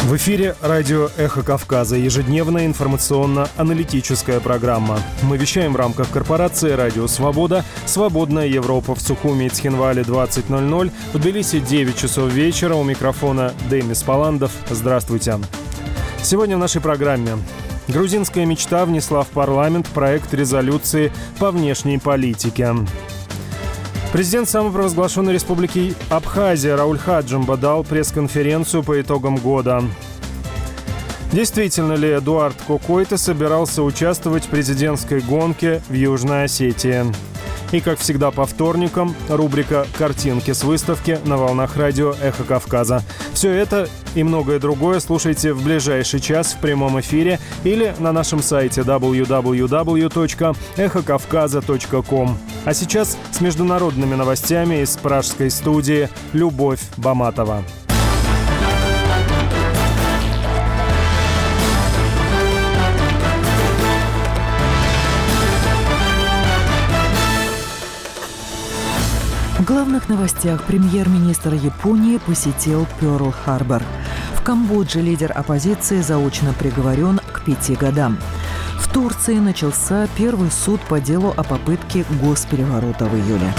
В эфире радио «Эхо Кавказа», ежедневная информационно-аналитическая программа. Мы вещаем в рамках корпорации «Радио Свобода». Свободная Европа в Сухуми и Цхинвале 20:00. В Тбилиси 9 часов вечера. У микрофона Демис Паландов. Здравствуйте. Сегодня в нашей программе. Грузинская мечта внесла в парламент проект резолюции по внешней политике. Президент самопровозглашенной республики Абхазия Рауль Хаджимба дал пресс-конференцию по итогам года. Действительно ли Эдуард Кокойто собирался участвовать в президентской гонке в Южной Осетии? И, как всегда, по вторникам рубрика «Картинки с выставки» на волнах радио «Эхо Кавказа». Все это и многое другое слушайте в ближайший час в прямом эфире или на нашем сайте www.эхокавказа.ком. А сейчас с международными новостями из пражской студии Любовь Баматова. В главных новостях премьер-министр Японии посетил Пёрл-Харбор. В Камбодже лидер оппозиции заочно приговорен к 5 годам. В Турции начался первый суд по делу о попытке госпереворота в июле.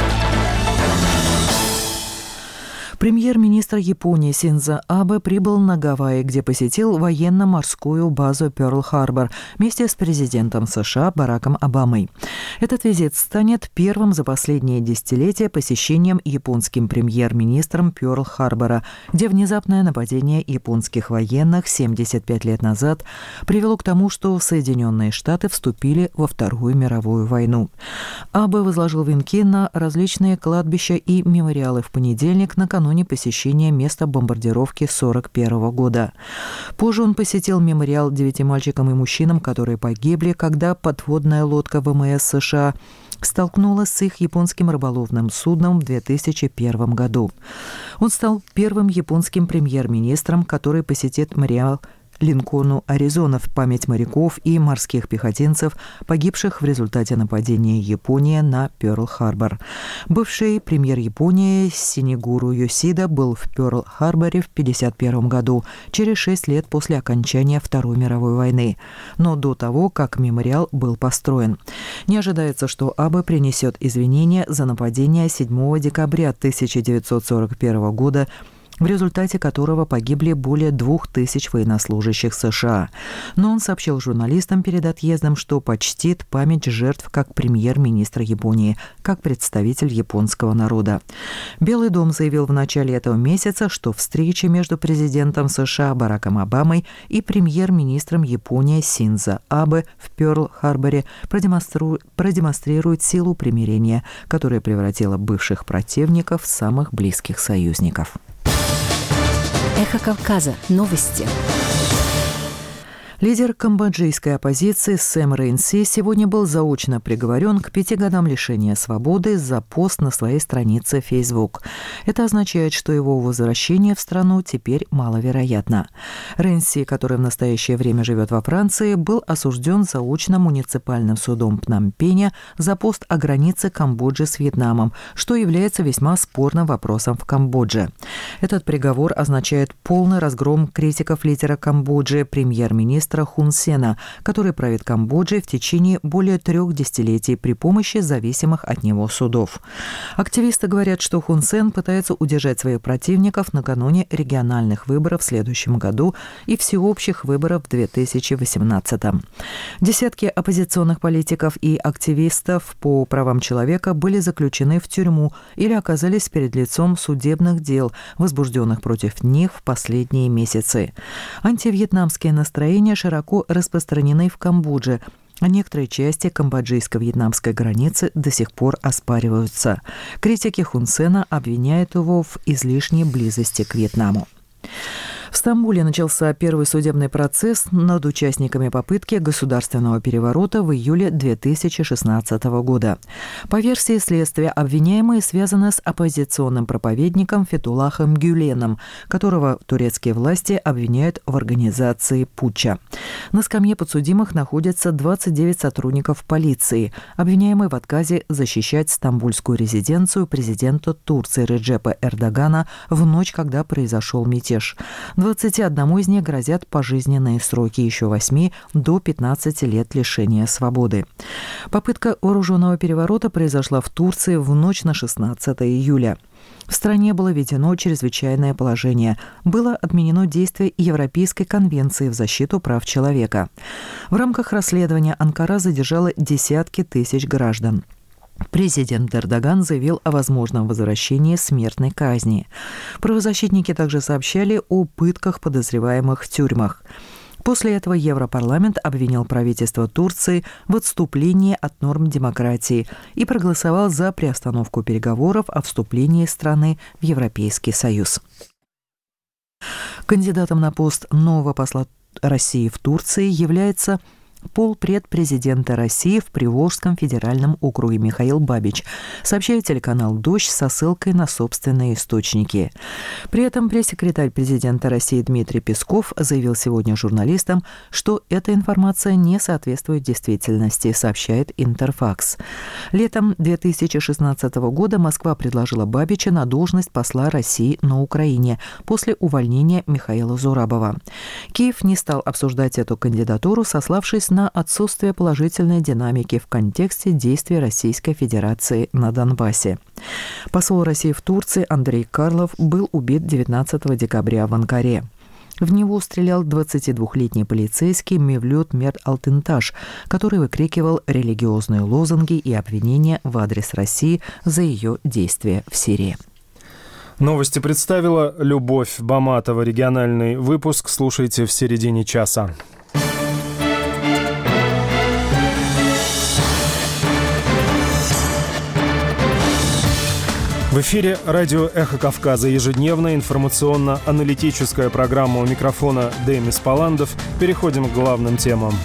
Премьер-министр Японии Синдзо Абе прибыл на Гавайи, где посетил военно-морскую базу Пёрл-Харбор вместе с президентом США Бараком Обамой. Этот визит станет первым за последние десятилетия посещением японским премьер-министром Пёрл-Харбора, где внезапное нападение японских военных 75 лет назад привело к тому, что Соединенные Штаты вступили во Вторую мировую войну. Абе возложил венки на различные кладбища и мемориалы в понедельник накануне посещения места бомбардировки 1941 года. Позже он посетил мемориал 9 мальчикам и мужчинам, которые погибли, когда подводная лодка ВМС США столкнулась с их японским рыболовным судном в 2001 году. Он стал первым японским премьер-министром, который посетит мемориал Линкольну, Аризона, в память моряков и морских пехотинцев, погибших в результате нападения Японии на Пёрл-Харбор. Бывший премьер Японии Синегуру Йосида был в Пёрл-Харборе в 1951 году, через 6 лет после окончания Второй мировой войны, но до того, как мемориал был построен. Не ожидается, что Абе принесет извинения за нападение 7 декабря 1941 года, в результате которого погибли более 2000 военнослужащих США. Но он сообщил журналистам перед отъездом, что почтит память жертв как премьер-министр Японии, как представитель японского народа. Белый дом заявил в начале этого месяца, что встреча между президентом США Бараком Обамой и премьер-министром Японии Синдзо Абе в Пёрл-Харборе продемонстрирует силу примирения, которая превратила бывших противников в самых близких союзников. Эхо Кавказа. Новости. Лидер камбоджийской оппозиции Сэм Рейнси сегодня был заочно приговорен к 5 годам лишения свободы за пост на своей странице Facebook. Это означает, что его возвращение в страну теперь маловероятно. Рейнси, который в настоящее время живет во Франции, был осужден заочно муниципальным судом Пномпеня за пост о границе Камбоджи с Вьетнамом, что является весьма спорным вопросом в Камбодже. Этот приговор означает полный разгром критиков лидера Камбоджи, премьер-министра Хун Сена, который правит Камбоджей в течение более 3 десятилетий при помощи зависимых от него судов. Активисты говорят, что Хун Сен пытается удержать своих противников накануне региональных выборов в следующем году и всеобщих выборов в 2018. Десятки оппозиционных политиков и активистов по правам человека были заключены в тюрьму или оказались перед лицом судебных дел, возбужденных против них в последние месяцы. Антивьетнамские настроения широко распространены в Камбодже, а некоторые части камбоджийско-вьетнамской границы до сих пор оспариваются. Критики Хун Сена обвиняют его в излишней близости к Вьетнаму. В Стамбуле начался первый судебный процесс над участниками попытки государственного переворота в июле 2016 года. По версии следствия, обвиняемые связаны с оппозиционным проповедником Фетуллахом Гюленом, которого турецкие власти обвиняют в организации путча. На скамье подсудимых находятся 29 сотрудников полиции, обвиняемые в отказе защищать стамбульскую резиденцию президента Турции Реджепа Эрдогана в ночь, когда произошел мятеж. 21 из них грозят пожизненные сроки, еще 8 до 15 лет лишения свободы. Попытка вооруженного переворота произошла в Турции в ночь на 16 июля. В стране было введено чрезвычайное положение. Было отменено действие Европейской конвенции в защиту прав человека. В рамках расследования Анкара задержала десятки тысяч граждан. Президент Эрдоган заявил о возможном возвращении смертной казни. Правозащитники также сообщали о пытках подозреваемых в тюрьмах. После этого Европарламент обвинил правительство Турции в отступлении от норм демократии и проголосовал за приостановку переговоров о вступлении страны в Европейский Союз. Кандидатом на пост нового посла России в Турции является полпред президента России в Приволжском федеральном округе Михаил Бабич, сообщает телеканал «Дождь» со ссылкой на собственные источники. При этом пресс-секретарь президента России Дмитрий Песков заявил сегодня журналистам, что эта информация не соответствует действительности, сообщает Интерфакс. Летом 2016 года Москва предложила Бабича на должность посла России на Украине после увольнения Михаила Зурабова. Киев не стал обсуждать эту кандидатуру, сославшись на отсутствие положительной динамики в контексте действий Российской Федерации на Донбассе. Посол России в Турции Андрей Карлов был убит 19 декабря в Анкаре. В него стрелял 22-летний полицейский Мевлют Мер Алтынташ, который выкрикивал религиозные лозунги и обвинения в адрес России за ее действия в Сирии. Новости представила Любовь Баматова. Региональный выпуск слушайте в середине часа. В эфире радио «Эхо Кавказа». Ежедневная информационно-аналитическая программа. У микрофона Демис Паландов. Переходим к главным темам.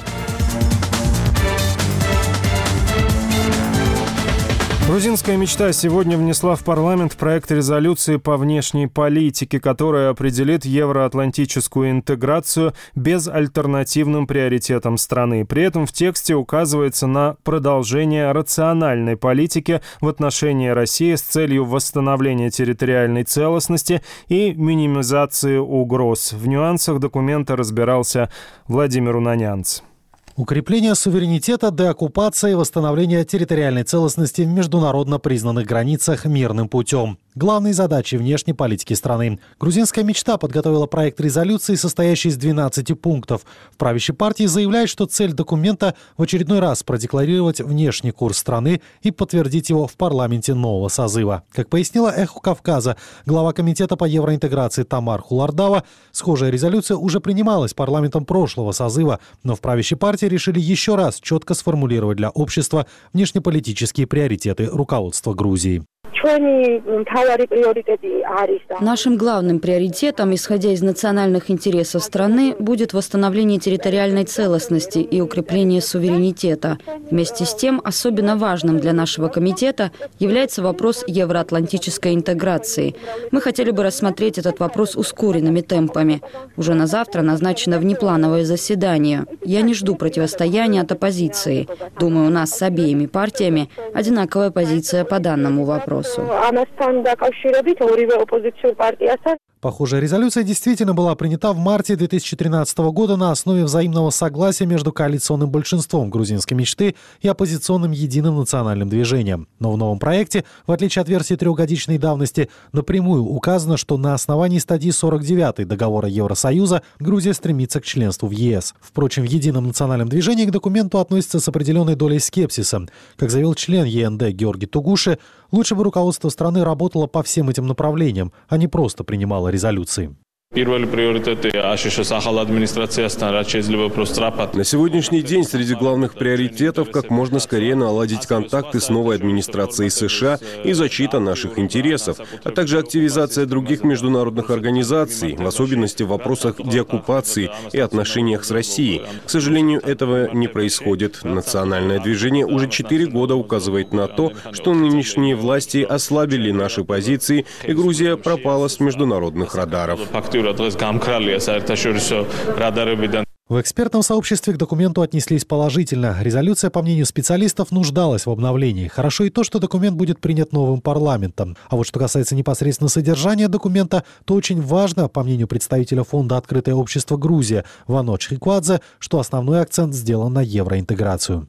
Грузинская мечта сегодня внесла в парламент проект резолюции по внешней политике, которая определит евроатлантическую интеграцию безальтернативным приоритетом страны. При этом в тексте указывается на продолжение рациональной политики в отношении России с целью восстановления территориальной целостности и минимизации угроз. В нюансах документа разбирался Владимир Унанянц. Укрепление суверенитета, деоккупация и восстановление территориальной целостности в международно признанных границах мирным путем. Главные задачи внешней политики страны. Грузинская мечта подготовила проект резолюции, состоящий из 12 пунктов. В правящей партии заявляют, что цель документа в очередной раз продекларировать внешний курс страны и подтвердить его в парламенте нового созыва. Как пояснила «Эхо Кавказа» глава комитета по евроинтеграции Тамар Хулардава, схожая резолюция уже принималась парламентом прошлого созыва, но в правящей партии решили еще раз четко сформулировать для общества внешнеполитические приоритеты руководства Грузии. Нашим главным приоритетом, исходя из национальных интересов страны, будет восстановление территориальной целостности и укрепление суверенитета. Вместе с тем, особенно важным для нашего комитета является вопрос евроатлантической интеграции. Мы хотели бы рассмотреть этот вопрос ускоренными темпами. Уже на завтра назначено внеплановое заседание. Я не жду противостояния от оппозиции. Думаю, у нас с обеими партиями одинаковая позиция по данному вопросу. Похожая резолюция действительно была принята в марте 2013 года на основе взаимного согласия между коалиционным большинством грузинской мечты и оппозиционным единым национальным движением. Но в новом проекте, в отличие от версии трехгодичной давности, напрямую указано, что на основании статьи 49 договора Евросоюза Грузия стремится к членству в ЕС. Впрочем, в едином национальном движении к документу относятся с определенной долей скепсиса. Как заявил член ЕНД Георгий Тугуши, лучше бы руководство страны работало по всем этим направлениям, а не просто принимало резолюции. На сегодняшний день среди главных приоритетов как можно скорее наладить контакты с новой администрацией США и защита наших интересов, а также активизация других международных организаций, в особенности в вопросах деоккупации и отношениях с Россией. К сожалению, этого не происходит. Национальное движение уже 4 года указывает на то, что нынешние власти ослабили наши позиции, и Грузия пропала с международных радаров. В экспертном сообществе к документу отнеслись положительно. Резолюция, по мнению специалистов, нуждалась в обновлении. Хорошо и то, что документ будет принят новым парламентом. А вот что касается непосредственно содержания документа, то очень важно, по мнению представителя фонда «Открытое общество Грузия» Вано Чхиквадзе, что основной акцент сделан на евроинтеграцию.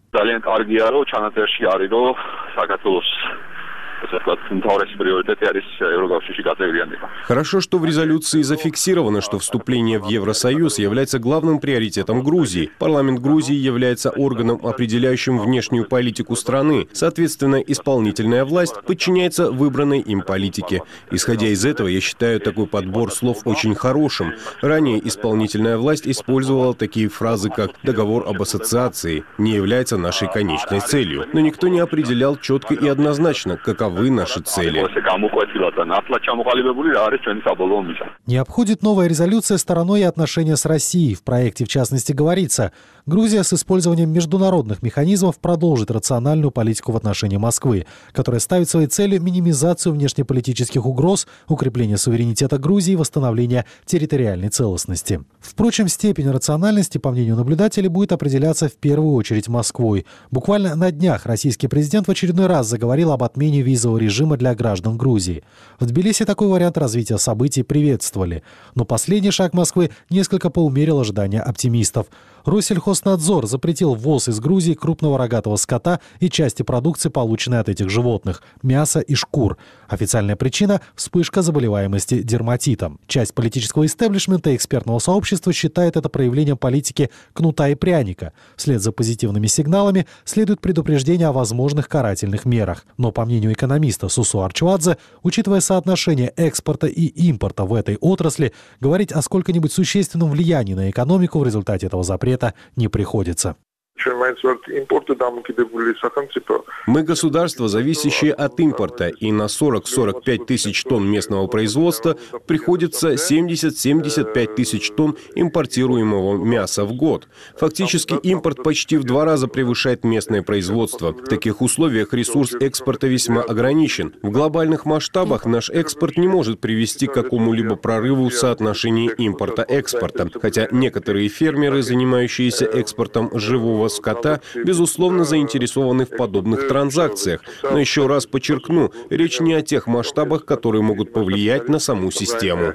Хорошо, что в резолюции зафиксировано, что вступление в Евросоюз является главным приоритетом Грузии. Парламент Грузии является органом, определяющим внешнюю политику страны. Соответственно, исполнительная власть подчиняется выбранной им политике. Исходя из этого, я считаю такой подбор слов очень хорошим. Ранее исполнительная власть использовала такие фразы, как «договор об ассоциации» не является нашей конечной целью. Но никто не определял четко и однозначно, каковы наши цели. Не обходит новая резолюция стороной и отношения с Россией. В проекте, в частности, говорится, Грузия с использованием международных механизмов продолжит рациональную политику в отношении Москвы, которая ставит своей целью минимизацию внешнеполитических угроз, укрепление суверенитета Грузии и восстановление территориальной целостности. Впрочем, степень рациональности, по мнению наблюдателей, будет определяться в первую очередь Москвой. Буквально на днях российский президент в очередной раз заговорил об отмене визового режима для граждан Грузии. В Тбилиси такой вариант развития событий приветствовали. Но последний шаг Москвы несколько поумерил ожидания оптимистов. Россельхознадзор запретил ввоз из Грузии крупного рогатого скота и части продукции, полученной от этих животных – мяса и шкур. Официальная причина – вспышка заболеваемости дерматитом. Часть политического истеблишмента и экспертного сообщества считает это проявлением политики кнута и пряника. Вслед за позитивными сигналами следует предупреждение о возможных карательных мерах. Но, по мнению экономиста Сусу Арчвадзе, учитывая соотношение экспорта и импорта в этой отрасли, говорить о сколько-нибудь существенном влиянии на экономику в результате этого запрета не приходится. Мы государство, зависящее от импорта, и на 40-45 тысяч тонн местного производства приходится 70-75 тысяч тонн импортируемого мяса в год. Фактически импорт почти в 2 раза превышает местное производство. В таких условиях ресурс экспорта весьма ограничен. В глобальных масштабах наш экспорт не может привести к какому-либо прорыву в соотношении импорта-экспорта, хотя некоторые фермеры, занимающиеся экспортом живого скота, безусловно, заинтересованы в подобных транзакциях. Но еще раз подчеркну, речь не о тех масштабах, которые могут повлиять на саму систему.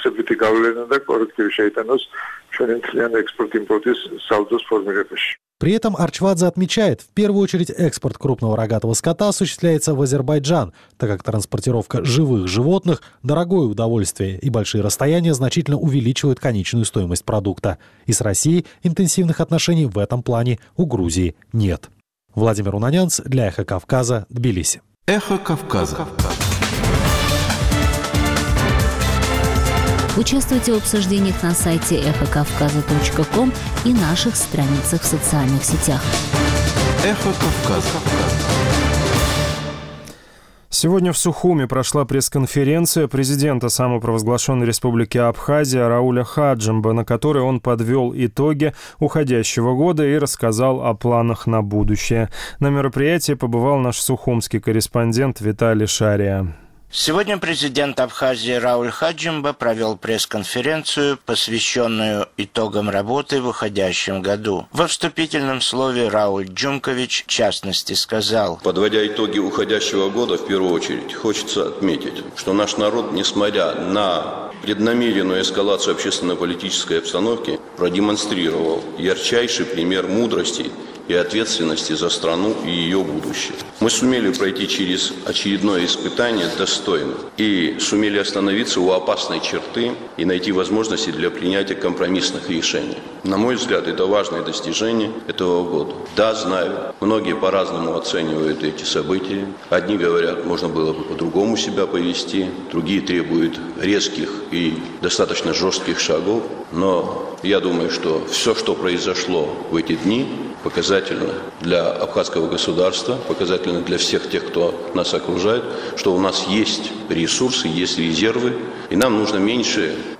При этом Арчвадзе отмечает, в первую очередь экспорт крупного рогатого скота осуществляется в Азербайджан, так как транспортировка живых животных – дорогое удовольствие, и большие расстояния значительно увеличивают конечную стоимость продукта. И с Россией интенсивных отношений в этом плане у Грузии нет. Владимир Унанянц для «Эхо Кавказа», Тбилиси. «Эхо Кавказа». Участвуйте в обсуждениях на сайте эхокавказа.ком и наших страницах в социальных сетях. «Эхо Кавказа». Сегодня в Сухуми прошла пресс-конференция президента самопровозглашенной республики Абхазия Рауля Хаджимба, на которой он подвел итоги уходящего года и рассказал о планах на будущее. На мероприятии побывал наш сухумский корреспондент Виталий Шария. Сегодня президент Абхазии Рауль Хаджимба провел пресс-конференцию, посвященную итогам работы в уходящем году. Во вступительном слове Рауль Джумкович в частности сказал: «Подводя итоги уходящего года, в первую очередь, хочется отметить, что наш народ, несмотря на преднамеренную эскалацию общественно-политической обстановки, продемонстрировал ярчайший пример мудрости и ответственности за страну и ее будущее. Мы сумели пройти через очередное испытание достойно и сумели остановиться у опасной черты и найти возможности для принятия компромиссных решений. На мой взгляд, это важное достижение этого года. Да, знаю, многие по-разному оценивают эти события. Одни говорят, можно было бы по-другому себя повести, другие требуют резких и достаточно жестких шагов. Но я думаю, что все, что произошло в эти дни, показательно для абхазского государства, показательно для всех тех, кто нас окружает, что у нас есть ресурсы, есть резервы, и нам нужно меньше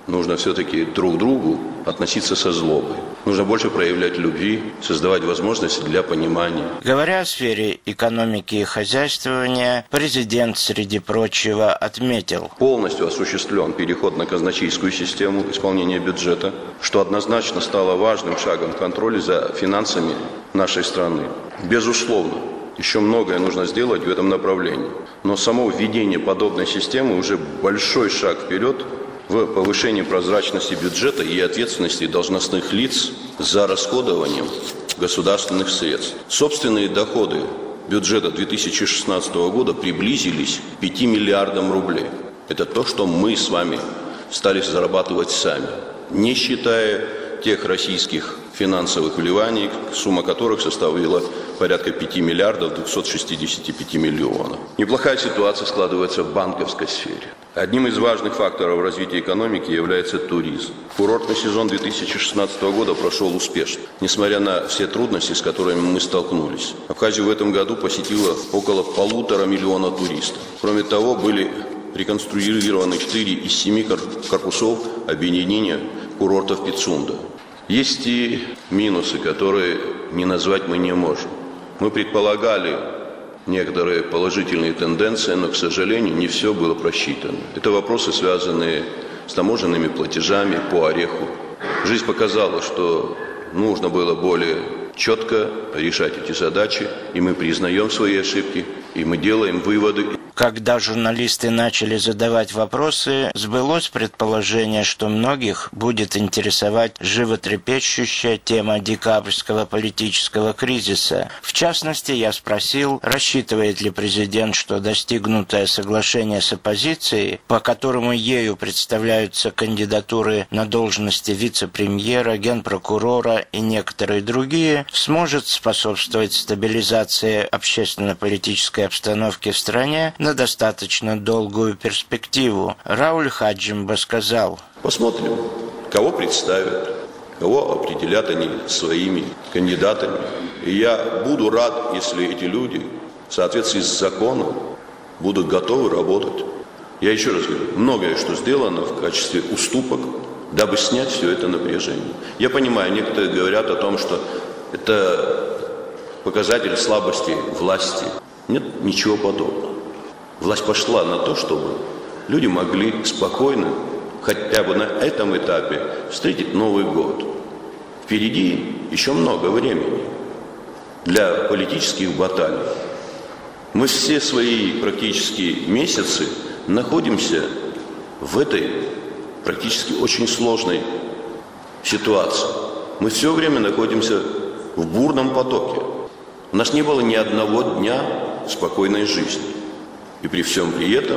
Нужно все-таки друг к другу относиться со злобой. Нужно больше проявлять любви, создавать возможности для понимания. Говоря о сфере экономики и хозяйствования, президент, среди прочего, отметил: полностью осуществлен переход на казначейскую систему исполнения бюджета, что однозначно стало важным шагом контроля за финансами нашей страны. Безусловно, еще многое нужно сделать в этом направлении. Но само введение подобной системы уже большой шаг вперед в повышении прозрачности бюджета и ответственности должностных лиц за расходованием государственных средств. Собственные доходы бюджета 2016 года приблизились к 5 миллиардам рублей. Это то, что мы с вами стали зарабатывать сами, не считая тех российских финансовых вливаний, сумма которых составила порядка 5 миллиардов 265 миллионов. Неплохая ситуация складывается в банковской сфере. Одним из важных факторов развития экономики является туризм. Курортный сезон 2016 года прошел успешно, несмотря на все трудности, с которыми мы столкнулись. Абхазию в этом году посетило около 1,5 миллиона туристов. Кроме того, были реконструированы 4 из 7 корпусов объединения курортов Пицунда. Есть и минусы, которые не назвать мы не можем. Мы предполагали некоторые положительные тенденции, но, к сожалению, не все было просчитано. Это вопросы, связанные с таможенными платежами по ореху. Жизнь показала, что нужно было более четко решать эти задачи, и мы признаем свои ошибки, и мы делаем выводы. Когда журналисты начали задавать вопросы, сбылось предположение, что многих будет интересовать животрепещущая тема декабрьского политического кризиса. В частности, я спросил, рассчитывает ли президент, что достигнутое соглашение с оппозицией, по которому ею представляются кандидатуры на должности вице-премьера, генпрокурора и некоторые другие, сможет способствовать стабилизации общественно-политической обстановки в стране на достаточно долгую перспективу. Рауль Хаджимба сказал: посмотрим, кого представят, кого определят они своими кандидатами. И я буду рад, если эти люди в соответствии с законом будут готовы работать. Я еще раз говорю, многое, что сделано в качестве уступок, дабы снять все это напряжение. Я понимаю, некоторые говорят о том, что это показатель слабости власти. Нет, ничего подобного. Власть пошла на то, чтобы люди могли спокойно, хотя бы на этом этапе, встретить Новый год. Впереди еще много времени для политических баталий. Мы все свои практически месяцы находимся в этой практически очень сложной ситуации. Мы все время находимся в бурном потоке. У нас не было ни одного дня спокойной жизни. И при всем при этом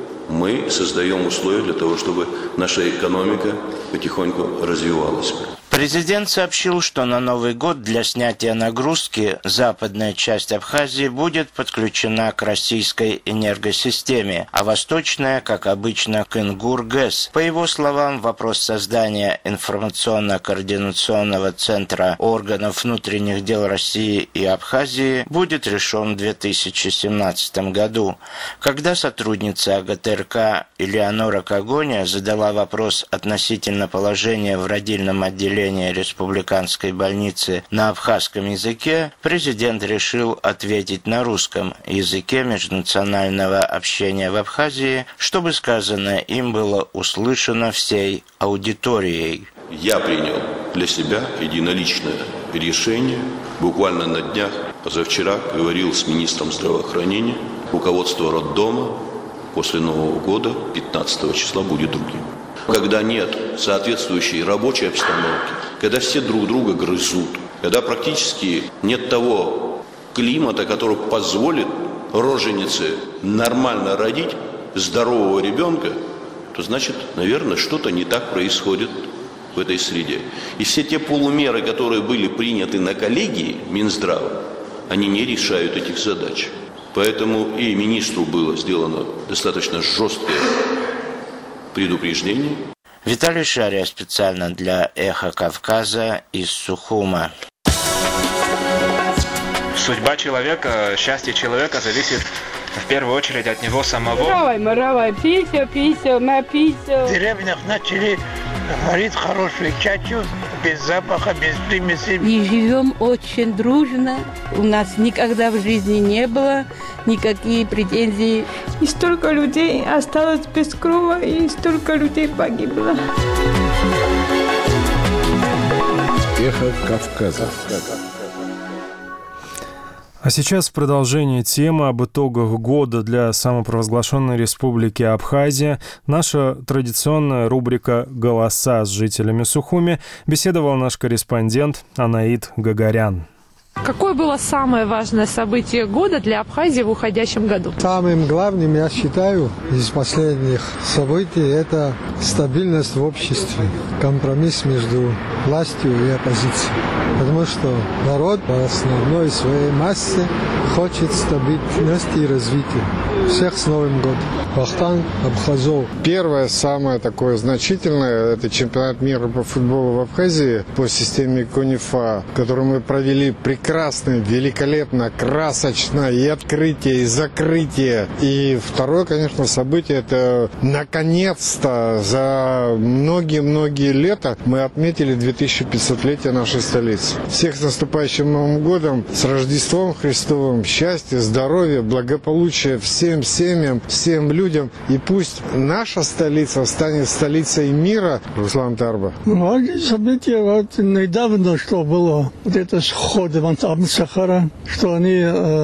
мы создаем условия для того, чтобы наша экономика потихоньку развивалась. Президент сообщил, что на Новый год для снятия нагрузки западная часть Абхазии будет подключена к российской энергосистеме, а восточная, как обычно, к Ингур-ГЭС. По его словам, вопрос создания информационно-координационного центра органов внутренних дел России и Абхазии будет решен в 2017 году. Когда сотрудница АГТРК Элеонора Когоня задала вопрос относительно положения в родильном отделении республиканской больницы на абхазском языке, президент решил ответить на русском языке межнационального общения в Абхазии, чтобы сказанное им было услышано всей аудиторией. Я принял для себя единоличное решение. Буквально на днях, позавчера, говорил с министром здравоохранения. Руководство роддома после Нового года, 15 числа, будет другим. Когда нет соответствующей рабочей обстановки, когда все друг друга грызут, когда практически нет того климата, который позволит роженице нормально родить здорового ребенка, то значит, наверное, что-то не так происходит в этой среде. И все те полумеры, которые были приняты на коллегии Минздрава, они не решают этих задач. Поэтому и министру было сделано достаточно жесткое предупреждение. Виталий Шария специально для «Эхо Кавказа» из Сухума. Судьба человека, счастье человека зависит в первую очередь от него самого. В деревнях начали варить хорошую чачу, без запаха, без примесей. И живем очень дружно. У нас никогда в жизни не было никакие претензий. И столько людей осталось без крова, и столько людей погибло. Эхо Кавказа. А сейчас в продолжение темы об итогах года для самопровозглашенной республики Абхазия наша традиционная рубрика «Голоса с жителями Сухуми» беседовал наш корреспондент Анаид Гагарян. Какое было самое важное событие года для Абхазии в уходящем году? Самым главным, я считаю, из последних событий – это стабильность в обществе, компромисс между властью и оппозицией. Потому что народ в основной своей массе хочет стабильности и развития. Всех с Новым годом. Вахтанг Абхазов. Первое, самое такое значительное, это чемпионат мира по футболу в Абхазии по системе КОНИФА, который мы провели прекрасно, великолепно, красочно, и открытие, и закрытие. И второе, конечно, событие, это наконец-то за многие-многие лета мы отметили 2500-летие нашей столицы. Всех с наступающим Новым годом, с Рождеством Христовым, счастья, здоровья, благополучия всем семьям, всем людям. И пусть наша столица станет столицей мира. Руслан Тарба. Событие вот недавно, что было, вот это сход Амсахара, что они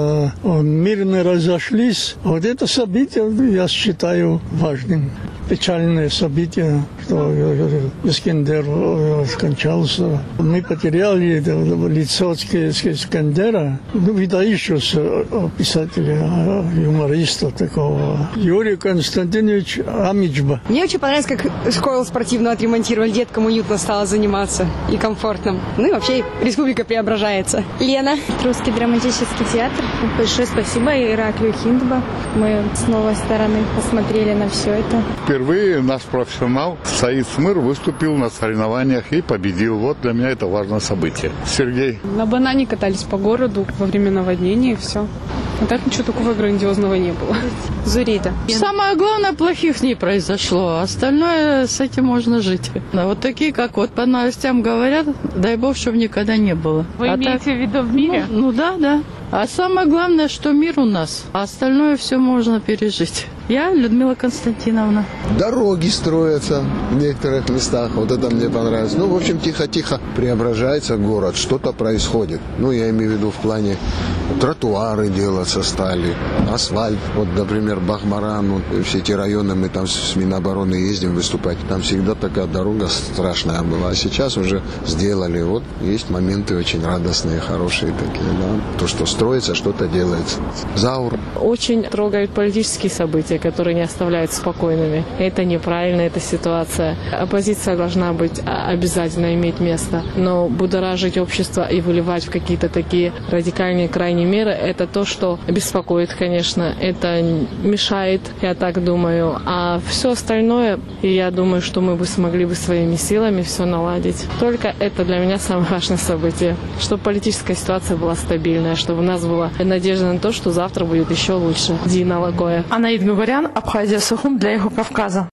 мирно разошлись. Вот это событие я считаю важным. Печальное событие, что Искандер скончался. Мы потеряли лицо Искандера, выдающегося писателя, юмориста такого, Юрия Константиновича Амичба. Мне очень понравилось, как школу спортивную отремонтировали, деткам уютно стало заниматься и комфортно. Ну и вообще республика преображается. Лена. Русский драматический театр. Большое спасибо Ираклию Хиндба. Мы с новой стороны посмотрели на все это. Впервые наш профессионал Саид Смыр выступил на соревнованиях и победил. Вот для меня это важное событие. Сергей. На банане катались по городу во время наводнения и все. А так ничего такого грандиозного не было. Зурида. Самое главное, плохих не произошло. Остальное с этим можно жить. Да, вот такие, как вот по новостям говорят, дай бог, чтобы никогда не было. Вы имеете в виду в мире? Ну да. А самое главное, что мир у нас. А остальное все можно пережить. Я Людмила Константиновна. Дороги строятся в некоторых местах. Вот это мне понравилось. Ну, в общем, тихо-тихо преображается город. Что-то происходит. Ну, я имею в виду в плане тротуары делаться стали, асфальт. Вот, например, Бахмаран, вот, все эти районы, мы там с Минобороны ездим выступать. Там всегда такая дорога страшная была. А сейчас уже сделали. Вот есть моменты очень радостные, хорошие такие. Да? То, что строится, что-то делается. Заур. Очень трогают политические события, которые не оставляют спокойными. Это неправильно, эта ситуация. Оппозиция должна быть обязательно иметь место, но будоражить общество и выливать в какие-то такие радикальные крайние меры, это то, что беспокоит, конечно. Это мешает, я так думаю. А все остальное, я думаю, что мы бы смогли бы своими силами все наладить. Только это для меня самое важное событие. Чтобы политическая ситуация была стабильная, чтобы у нас была надежда на то, что завтра будет еще лучше. Дина Лакоя. Анаид Гагарян, Абхазия, Сухум для Эхо Кавказа.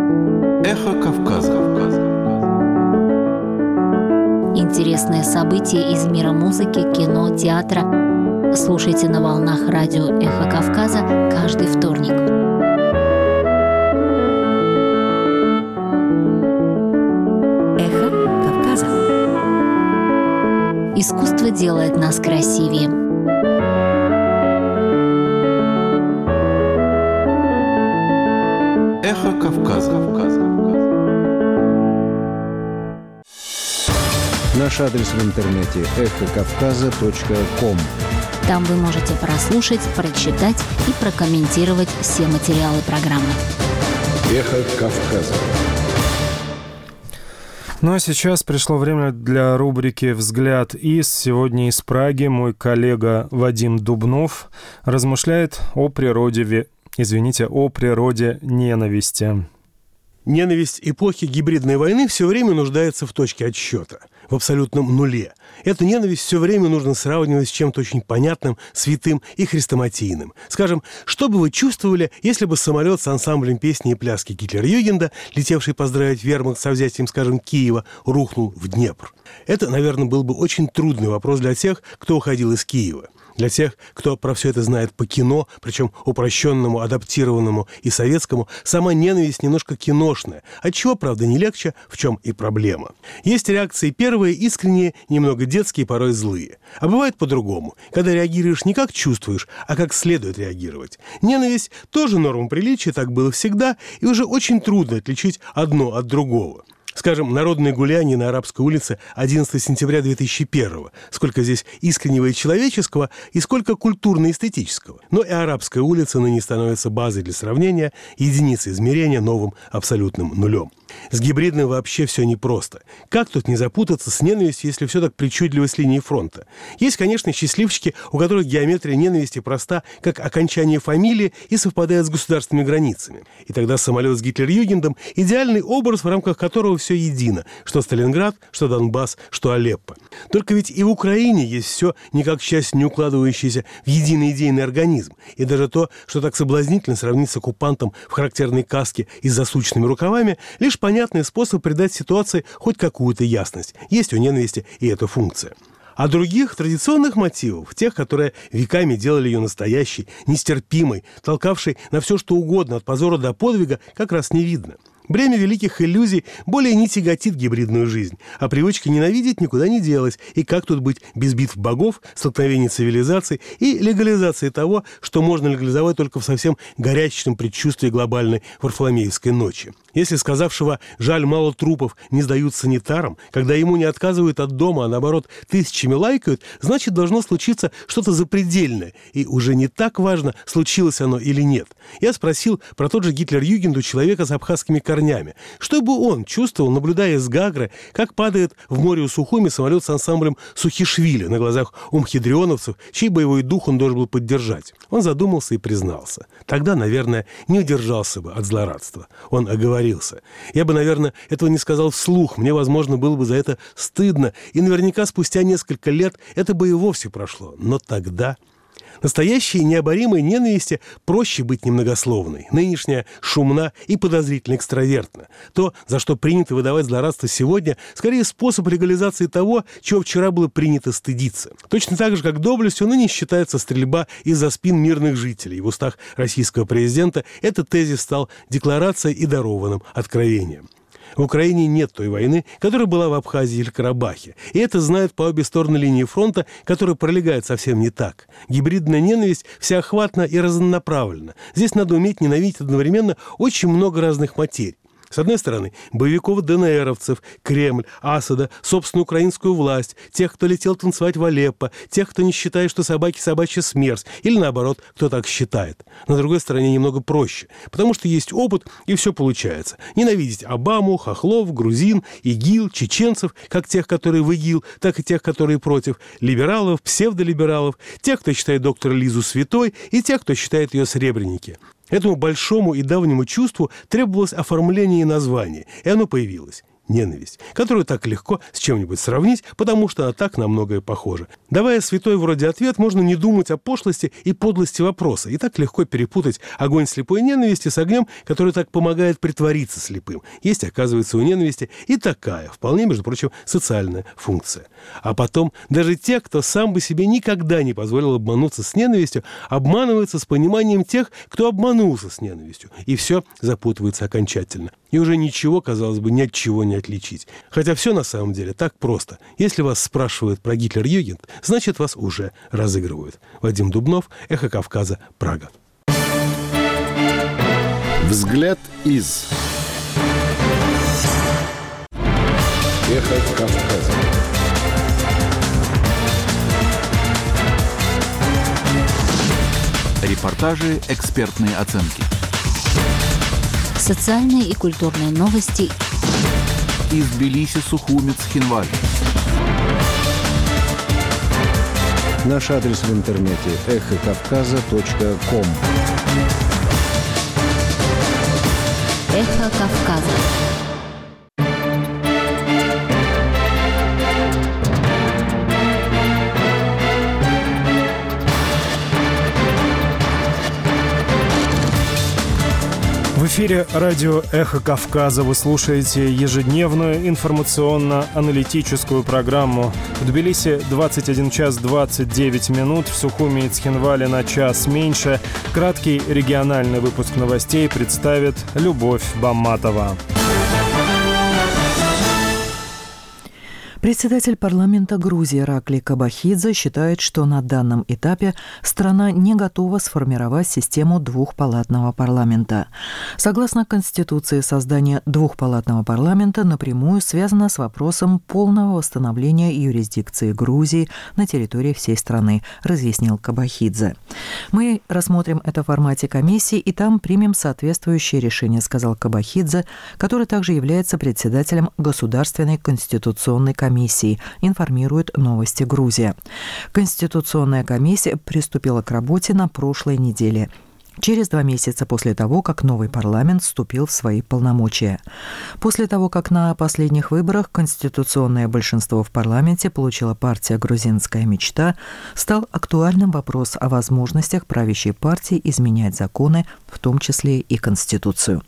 Эхо Кавказа. Интересные события из мира музыки, кино, театра. Слушайте на волнах радио «Эхо Кавказа» каждый вторник. «Эхо Кавказа». Искусство делает нас красивее. Эхо Кавказа. Наш адрес в интернете эхокавказа.ком. Там вы можете прослушать, прочитать и прокомментировать все материалы программы. Эхо Кавказа. Ну а сейчас пришло время для рубрики «Взгляд из». Сегодня из Праги мой коллега Вадим Дубнов размышляет о природе ненависти. Ненависть эпохи гибридной войны все время нуждается в точке отсчета, в абсолютном нуле. Эту ненависть все время нужно сравнивать с чем-то очень понятным, святым и хрестоматийным. Скажем, что бы вы чувствовали, если бы самолет с ансамблем песни и пляски Гитлер-Югенда, летевший поздравить вермахт со взятием, скажем, Киева, рухнул в Днепр? Это, наверное, был бы очень трудный вопрос для тех, кто уходил из Киева. Для тех, кто про все это знает по кино, причем упрощенному, адаптированному и советскому, сама ненависть немножко киношная. Отчего, правда, не легче, в чем и проблема. Есть реакции первые, искренние, немного детские, порой злые. А бывает по-другому, когда реагируешь не как чувствуешь, а как следует реагировать. Ненависть тоже норма приличия, так было всегда, и уже очень трудно отличить одно от другого. Скажем, народные гуляния на Арабской улице 11 сентября 2001-го. Сколько здесь искреннего и человеческого, и сколько культурно-эстетического. Но и Арабская улица ныне становится базой для сравнения, единицей измерения, новым абсолютным нулем. С гибридным вообще все непросто. Как тут не запутаться с ненавистью, если все так причудливо с линии фронта? Есть, конечно, счастливчики, у которых геометрия ненависти проста, как окончание фамилии, и совпадает с государственными границами. И тогда самолет с Гитлер-Югендом – идеальный образ, в рамках которого все едино. Что Сталинград, что Донбасс, что Алеппо. Только ведь и в Украине есть все, никак часть не укладывающееся в единый идейный организм. И даже то, что так соблазнительно сравнить с оккупантом в характерной каске и с засученными рукавами, лишь понятный способ придать ситуации хоть какую-то ясность. Есть у ненависти и эта функция. А других традиционных мотивов, тех, которые веками делали ее настоящей, нестерпимой, толкавшей на все что угодно, от позора до подвига, как раз не видно. Бремя великих иллюзий более не тяготит гибридную жизнь, а привычка ненавидеть никуда не делась. И как тут быть без битв богов, столкновений цивилизаций и легализации того, что можно легализовать только в совсем горячечном предчувствии глобальной Варфоломеевской ночи? Если сказавшего «жаль, мало трупов» не сдают санитарам, когда ему не отказывают от дома, а наоборот тысячами лайкают, значит, должно случиться что-то запредельное. И уже не так важно, случилось оно или нет. Я спросил про тот же Гитлер-Югенд у человека с абхазскими корнями. Что бы он чувствовал, наблюдая с Гагры, как падает в море у Сухуми самолет с ансамблем Сухишвили на глазах у мхидрионовцев, чей боевой дух он должен был поддержать? Он задумался и признался. Тогда, наверное, не удержался бы от злорадства. Он оговорился. Я бы, наверное, этого не сказал вслух. Мне, возможно, было бы за это стыдно. И наверняка спустя несколько лет это бы и вовсе прошло. Но тогда... Настоящей необоримой ненависти проще быть немногословной. Нынешняя шумна и подозрительно экстравертна. То, за что принято выдавать злорадство сегодня, скорее способ легализации того, чего вчера было принято стыдиться. Точно так же, как доблестью ныне считается стрельба из-за спин мирных жителей. В устах российского президента этот тезис стал декларацией и дарованным откровением. В Украине нет той войны, которая была в Абхазии или Карабахе. И это знают по обе стороны линии фронта, которая пролегает совсем не так. Гибридная ненависть всеохватна и разнонаправлена. Здесь надо уметь ненавидеть одновременно очень много разных материй. С одной стороны, боевиков ДНРовцев, Кремль, Асада, собственную украинскую власть, тех, кто летел танцевать в Алеппо, тех, кто не считает, что собаки собачья смерть, или наоборот, кто так считает. На другой стороне немного проще, потому что есть опыт, и все получается. Ненавидеть Обаму, хохлов, грузин, ИГИЛ, чеченцев, как тех, которые в ИГИЛ, так и тех, которые против, либералов, псевдолибералов, тех, кто считает доктора Лизу святой, и тех, кто считает ее сребреники. Этому большому и давнему чувству требовалось оформление и название, и оно появилось. Ненависть, которую так легко с чем-нибудь сравнить, потому что она так на многое похожа. Давая святой вроде ответ, можно не думать о пошлости и подлости вопроса, и так легко перепутать огонь слепой ненависти с огнем, который так помогает притвориться слепым. Есть, оказывается, у ненависти и такая, вполне, между прочим, социальная функция. А потом даже те, кто сам бы себе никогда не позволил обмануться с ненавистью, обманываются с пониманием тех, кто обманулся с ненавистью, и все запутывается окончательно. И уже ничего, казалось бы, ни от чего не отличить. Хотя все на самом деле так просто. Если вас спрашивают про Гитлер-Югенд, значит, вас уже разыгрывают. Вадим Дубнов, Эхо Кавказа, Прага. Взгляд из Эхо Кавказа. Репортажи, экспертные оценки. Социальные и культурные новости из Тбилиси, Сухуми, Цхинвали. Наш адрес в интернете эхокавказа.ком. «Эхо Кавказа». В эфире радио «Эхо Кавказа». Вы слушаете ежедневную информационно-аналитическую программу. В Тбилиси 21 час 29 минут, в Сухуми и Цхинвале на час меньше. Краткий региональный выпуск новостей представит Любовь Бамматова. Председатель парламента Грузии Иракли Кабахидзе считает, что на данном этапе страна не готова сформировать систему двухпалатного парламента. Согласно Конституции, создание двухпалатного парламента напрямую связано с вопросом полного восстановления юрисдикции Грузии на территории всей страны, разъяснил Кабахидзе. «Мы рассмотрим это в формате комиссии и там примем соответствующее решение», сказал Кабахидзе, который также является председателем Государственной конституционной комиссии, информирует «Новости Грузия». Конституционная комиссия приступила к работе на прошлой неделе, через 2 месяца после того, как новый парламент вступил в свои полномочия. После того, как на последних выборах конституционное большинство в парламенте получила партия «Грузинская мечта», стал актуальным вопрос о возможностях правящей партии изменять законы, в том числе и Конституцию.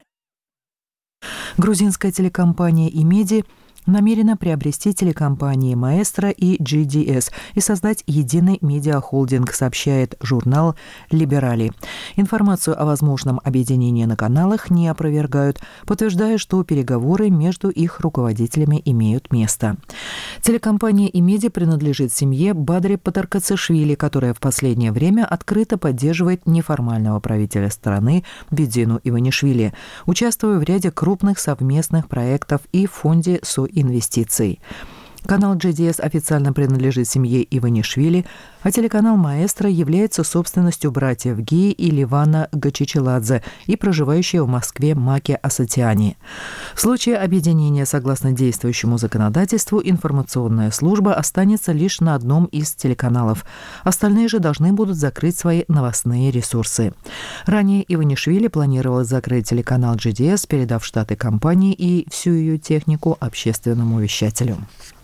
Грузинская телекомпания «Имеди» намерена приобрести телекомпании «Маэстро» и GDS и создать единый медиахолдинг, сообщает журнал «Либерали». Информацию о возможном объединении на каналах не опровергают, подтверждая, что переговоры между их руководителями имеют место. Телекомпания «Имеди» принадлежит семье Бадри Патаркацишвили, которая в последнее время открыто поддерживает неформального правителя страны Бедзину Иванишвили, участвуя в ряде крупных совместных проектов и в фонде инвестиций. Канал GDS официально принадлежит семье Иванишвили, а телеканал «Маэстро» является собственностью братьев Гии и Ливана Гачичеладзе и проживающей в Москве Маки Асатиани. В случае объединения, согласно действующему законодательству, информационная служба останется лишь на одном из телеканалов. Остальные же должны будут закрыть свои новостные ресурсы. Ранее Иванишвили планировал закрыть телеканал GDS, передав штаты компании и всю ее технику общественному вещателю.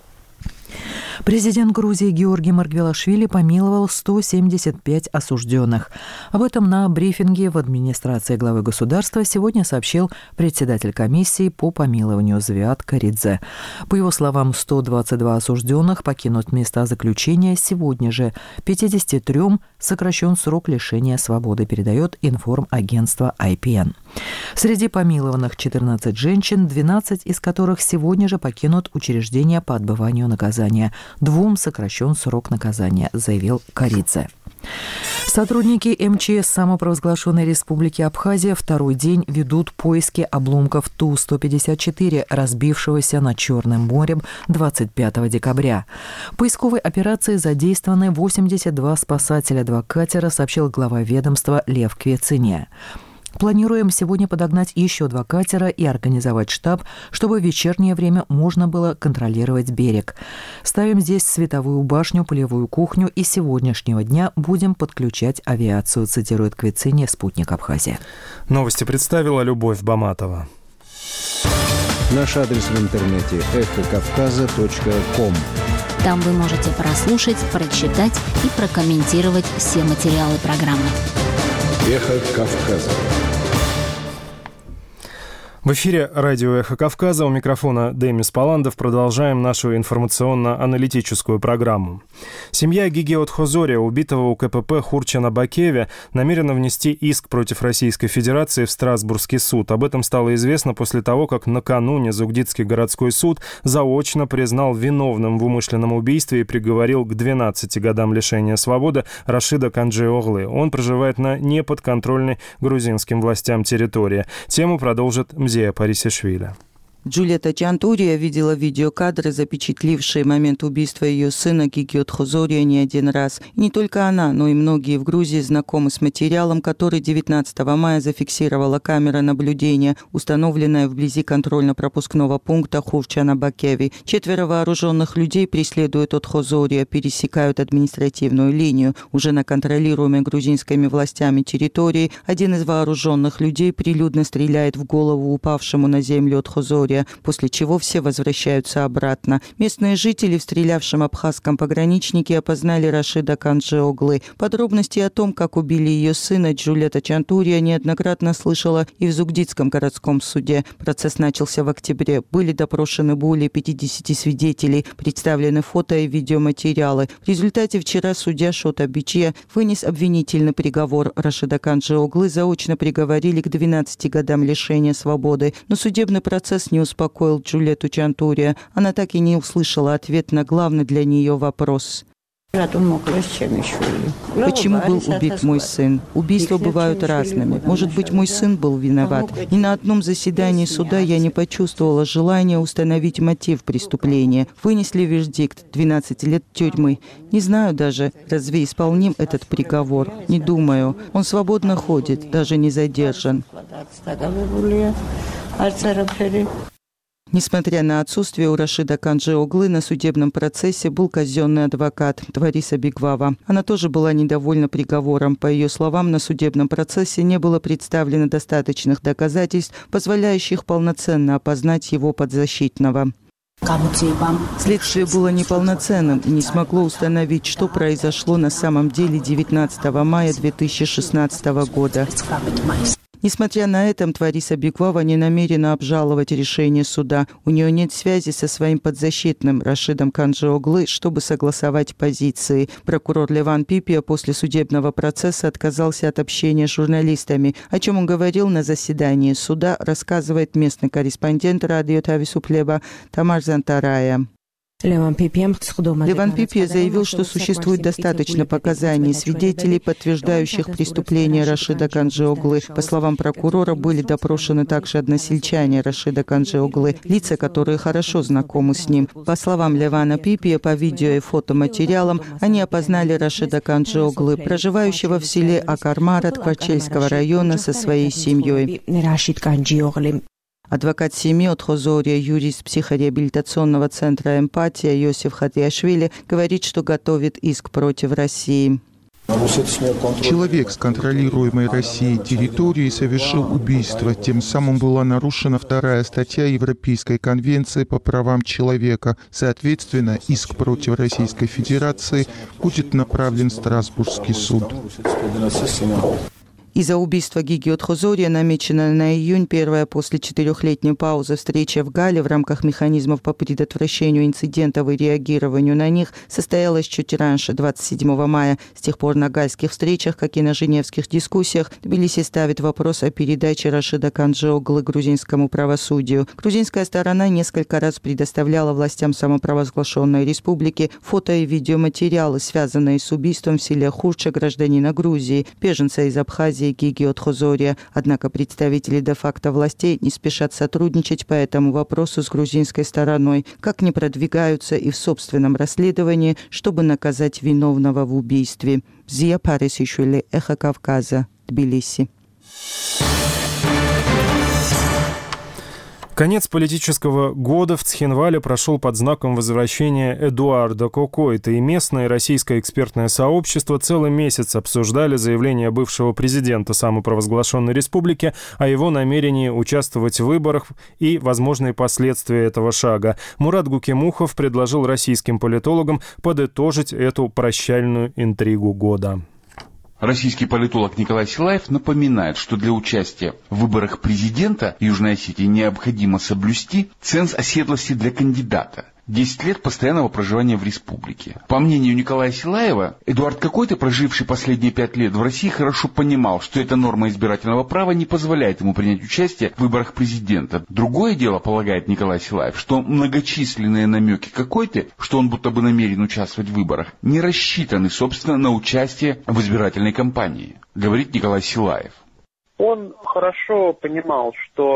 Президент Грузии Георгий Маргвелашвили помиловал 175 осужденных. Об этом на брифинге в администрации главы государства сегодня сообщил председатель комиссии по помилованию Звиат Каридзе. По его словам, 122 осужденных покинут места заключения сегодня же. 53 сокращен срок лишения свободы, передает информагентство IPN. Среди помилованных 14 женщин, 12 из которых сегодня же покинут учреждение по отбыванию наказания. 2 сокращен срок наказания, заявил Каридзе. Сотрудники МЧС самопровозглашенной республики Абхазия второй день ведут поиски обломков Ту-154, разбившегося над Черным морем 25 декабря. В поисковой операции задействованы 82 спасателя 2 катера, сообщил глава ведомства Лев Квециния. Планируем сегодня подогнать еще 2 катера и организовать штаб, чтобы в вечернее время можно было контролировать берег. Ставим здесь световую башню, полевую кухню и с сегодняшнего дня будем подключать авиацию, цитирует Квециния, «Спутник Абхазия». Новости представила Любовь Бамматова. Наш адрес в интернете – эхокавказа.ком. Там вы можете прослушать, прочитать и прокомментировать все материалы программы. Эхо Кавказа. В эфире радио «Эхо Кавказа», у микрофона Демис Паландов. Продолжаем нашу информационно-аналитическую программу. Семья Гигиот Хозория, убитого у КПП Хурчана Бакеве, намерена внести иск против Российской Федерации в Страсбургский суд. Об этом стало известно после того, как накануне Зугдидский городской суд заочно признал виновным в умышленном убийстве и приговорил к 12 годам лишения свободы Рашида Канджи-Оглы. Он проживает на неподконтрольной грузинским властям территории. Тему продолжит Мзея Парисишвили. Джульетта Чантурия видела видеокадры, запечатлившие момент убийства ее сына Гиги Отхозория не один раз. И не только она, но и многие в Грузии знакомы с материалом, который 19 мая зафиксировала камера наблюдения, установленная вблизи контрольно-пропускного пункта Хувчана-Бакеви. 4 вооруженных людей преследуют Отхозория, пересекают административную линию. Уже на контролируемой грузинскими властями территории один из вооруженных людей прилюдно стреляет в голову упавшему на землю Отхозория, после чего все возвращаются обратно. Местные жители в стрелявшем абхазском пограничнике опознали Рашида Канджиоглы. Подробности о том, как убили ее сына, Джульетта Чантурия неоднократно слышала и в Зугдидском городском суде. Процесс начался в октябре. Были допрошены более 50 свидетелей, представлены фото и видеоматериалы. В результате вчера судья Шота Бичье вынес обвинительный приговор. Рашида Канджиоглы заочно приговорили к 12 годам лишения свободы. Но судебный процесс не успокоил Джульетту Чантурия. Она так и не услышала ответ на главный для нее вопрос. Почему был убит мой сын? Убийства бывают разными. Может быть, мой сын был виноват. Ни на одном заседании суда я не почувствовала желания установить мотив преступления. Вынесли вердикт 12 лет тюрьмы. Не знаю даже, разве исполним этот приговор. Не думаю. Он свободно ходит, даже не задержан. Несмотря на отсутствие у Рашида Канджиоглы, на судебном процессе был казенный адвокат Твариса Бигвава. Она тоже была недовольна приговором. По ее словам, на судебном процессе не было представлено достаточных доказательств, позволяющих полноценно опознать его подзащитного. Следствие было неполноценным и не смогло установить, что произошло на самом деле 19 мая 2016 года. Несмотря на это, Твариса Бигвава не намерена обжаловать решение суда. У нее нет связи со своим подзащитным Рашидом Канджиоглы, чтобы согласовать позиции. Прокурор Леван Пипия после судебного процесса отказался от общения с журналистами. О чем он говорил на заседании суда, рассказывает местный корреспондент радио Тависуплеба Тамар Зантарая. Леван Пипия заявил, что существует достаточно показаний свидетелей, подтверждающих преступление Рашида Канджиоглы. По словам прокурора, были допрошены также односельчане Рашида Канджиоглы, лица, которые хорошо знакомы с ним. По словам Левана Пипия, по видео и фотоматериалам, они опознали Рашида Канджиоглы, проживающего в селе Акармарат Кварчельского района со своей семьей. Адвокат семьи Отхозория, юрист психореабилитационного центра «Эмпатия» Йосиф Хатиашвили говорит, что готовит иск против России. Человек с контролируемой Россией территории совершил убийство. Тем самым была нарушена 2-я статья Европейской конвенции по правам человека. Соответственно, иск против Российской Федерации будет направлен в Страсбургский суд. Из-за убийства Гиги Отхозория намечена на июнь, первая после 4-летней паузы встреча в Гале в рамках механизмов по предотвращению инцидентов и реагированию на них состоялась чуть раньше, 27 мая. С тех пор на гальских встречах, как и на женевских дискуссиях, Тбилиси ставит вопрос о передаче Рашида Канджиоглы грузинскому правосудию. Грузинская сторона несколько раз предоставляла властям самопровозглашенной республики фото и видеоматериалы, связанные с убийством в селе Хурча гражданина Грузии, беженца из Абхазии Гиги Отхозория. Однако представители де-факто властей не спешат сотрудничать по этому вопросу с грузинской стороной, как не продвигаются и в собственном расследовании, чтобы наказать виновного в убийстве. Зия Парисишвили, Эхо Кавказа, Тбилиси. Конец политического года в Цхинвале прошел под знаком возвращения Эдуарда Кокойта, и местное российское экспертное сообщество целый месяц обсуждали заявление бывшего президента самопровозглашенной республики о его намерении участвовать в выборах и возможные последствия этого шага. Мурат Гукемухов предложил российским политологам подытожить эту прощальную интригу года. Российский политолог Николай Силаев напоминает, что для участия в выборах президента Южной Осетии необходимо соблюсти ценз оседлости для кандидата. 10 лет постоянного проживания в республике. По мнению Николая Силаева, Эдуард Кокойта, проживший последние 5 лет в России, хорошо понимал, что эта норма избирательного права не позволяет ему принять участие в выборах президента. Другое дело, полагает Николай Силаев, что многочисленные намеки Кокойты, что он будто бы намерен участвовать в выборах, не рассчитаны, собственно, на участие в избирательной кампании, говорит Николай Силаев. Он хорошо понимал, что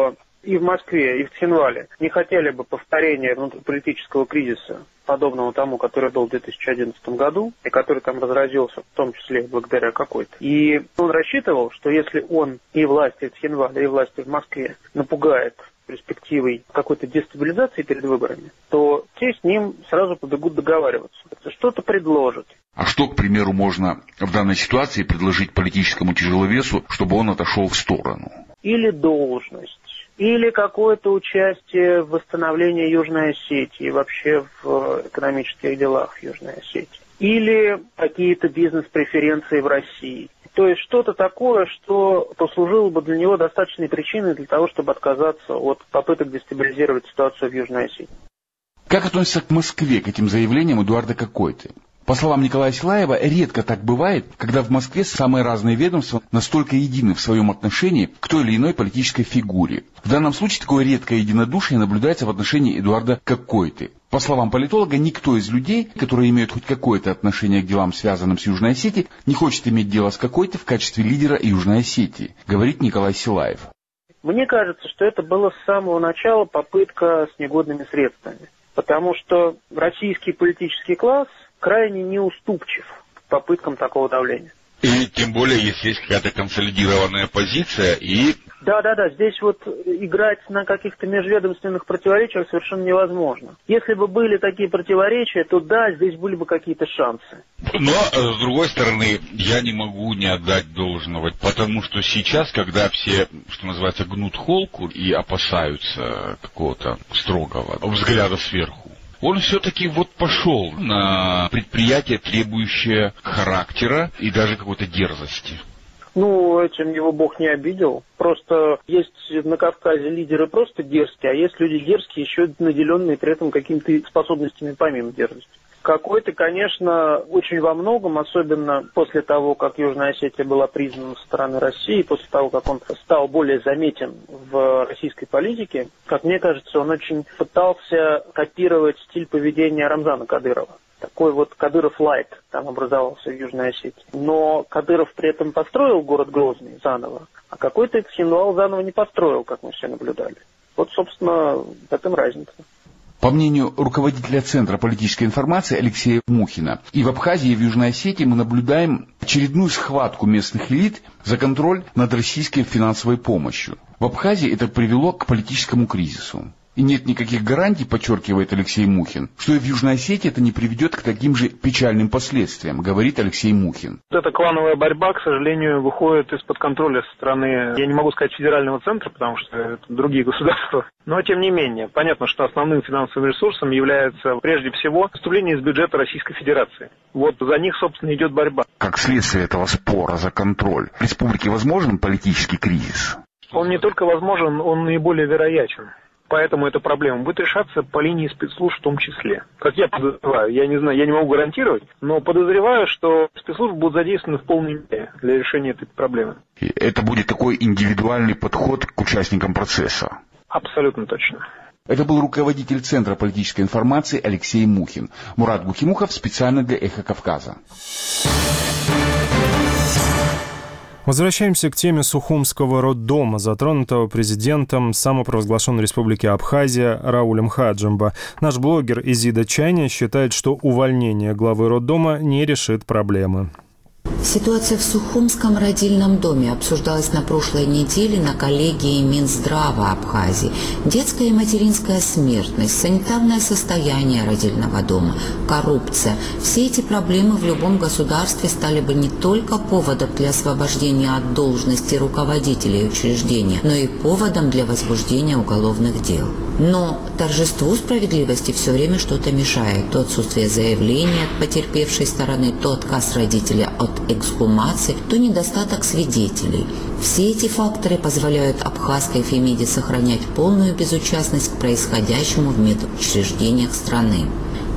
и в Москве, и в Цхинвале не хотели бы повторения внутриполитического кризиса, подобного тому, который был в 2011 году, и который там разразился, в том числе благодаря какой-то. И он рассчитывал, что если он и власти в Цхинвале, и власти в Москве напугает перспективой какой-то дестабилизации перед выборами, то те с ним сразу побегут договариваться, что-то предложат. А что, к примеру, можно в данной ситуации предложить политическому тяжеловесу, чтобы он отошел в сторону? Или должность, или какое-то участие в восстановлении Южной Осетии, вообще в экономических делах Южной Осетии, или какие-то бизнес-преференции в России. То есть что-то такое, что послужило бы для него достаточной причиной для того, чтобы отказаться от попыток дестабилизировать ситуацию в Южной Осетии. Как относится к Москве, к этим заявлениям Эдуарда Какойты? По словам Николая Силаева, редко так бывает, когда в Москве самые разные ведомства настолько едины в своем отношении к той или иной политической фигуре. В данном случае такое редкое единодушие наблюдается в отношении Эдуарда Какойты. По словам политолога, никто из людей, которые имеют хоть какое-то отношение к делам, связанным с Южной Осетией, не хочет иметь дело с Какойтой в качестве лидера Южной Осетии, говорит Николай Силаев. Мне кажется, что это было с самого начала попытка с негодными средствами. Потому что российский политический класс крайне неуступчив к попыткам такого давления. И тем более, если есть какая-то консолидированная позиция и... Да, здесь вот играть на каких-то межведомственных противоречиях совершенно невозможно. Если бы были такие противоречия, то да, здесь были бы какие-то шансы. Но, с другой стороны, я не могу не отдать должного, потому что сейчас, когда все, что называется, гнут холку и опасаются какого-то строгого взгляда сверху, он все-таки вот пошел на предприятие, требующее характера и даже какой-то дерзости. Ну, этим его Бог не обидел. Просто есть на Кавказе лидеры просто дерзкие, а есть люди дерзкие, еще наделенные при этом какими-то способностями помимо дерзости. Какой-то, конечно, очень во многом, особенно после того, как Южная Осетия была признана со стороны России, после того, как он стал более заметен в российской политике, как мне кажется, он очень пытался копировать стиль поведения Рамзана Кадырова. Такой вот Кадыров-лайт там образовался в Южной Осетии. Но Кадыров при этом построил город Грозный заново, а какой-то Цхинвал заново не построил, как мы все наблюдали. Вот, собственно, в этом разница. По мнению руководителя Центра политической информации Алексея Мухина, и в Абхазии, и в Южной Осетии мы наблюдаем очередную схватку местных элит за контроль над российской финансовой помощью. В Абхазии это привело к политическому кризису. И нет никаких гарантий, подчеркивает Алексей Мухин, что и в Южной Осетии это не приведет к таким же печальным последствиям, говорит Алексей Мухин. Эта клановая борьба, к сожалению, выходит из-под контроля со стороны, я не могу сказать федерального центра, потому что это другие государства, но тем не менее, понятно, что основным финансовым ресурсом является прежде всего поступление из бюджета Российской Федерации. Вот за них, собственно, идет борьба. Как следствие этого спора за контроль, в республике возможен политический кризис? Он не только возможен, он наиболее вероятен. Поэтому эта проблема будет решаться по линии спецслужб в том числе. Как я подозреваю, я не знаю, я не могу гарантировать, но подозреваю, что спецслужбы будут задействованы в полной мере для решения этой проблемы. И это будет такой индивидуальный подход к участникам процесса? Абсолютно точно. Это был руководитель Центра политической информации Алексей Мухин. Мурат Гухимухов специально для «Эхо Кавказа». Возвращаемся к теме Сухумского роддома, затронутого президентом самопровозглашенной республики Абхазия Раулем Хаджимба. Наш блогер Изида Чайня считает, что увольнение главы роддома не решит проблемы. Ситуация в Сухумском родильном доме обсуждалась на прошлой неделе на коллегии Минздрава Абхазии. Детская и материнская смертность, санитарное состояние родильного дома, коррупция. Все эти проблемы в любом государстве стали бы не только поводом для освобождения от должности руководителей учреждения, но и поводом для возбуждения уголовных дел. Но торжеству справедливости все время что-то мешает. То отсутствие заявления от потерпевшей стороны, то отказ родителя от эксгумации, то недостаток свидетелей. Все эти факторы позволяют абхазской Фемиде сохранять полную безучастность к происходящему в медучреждениях страны.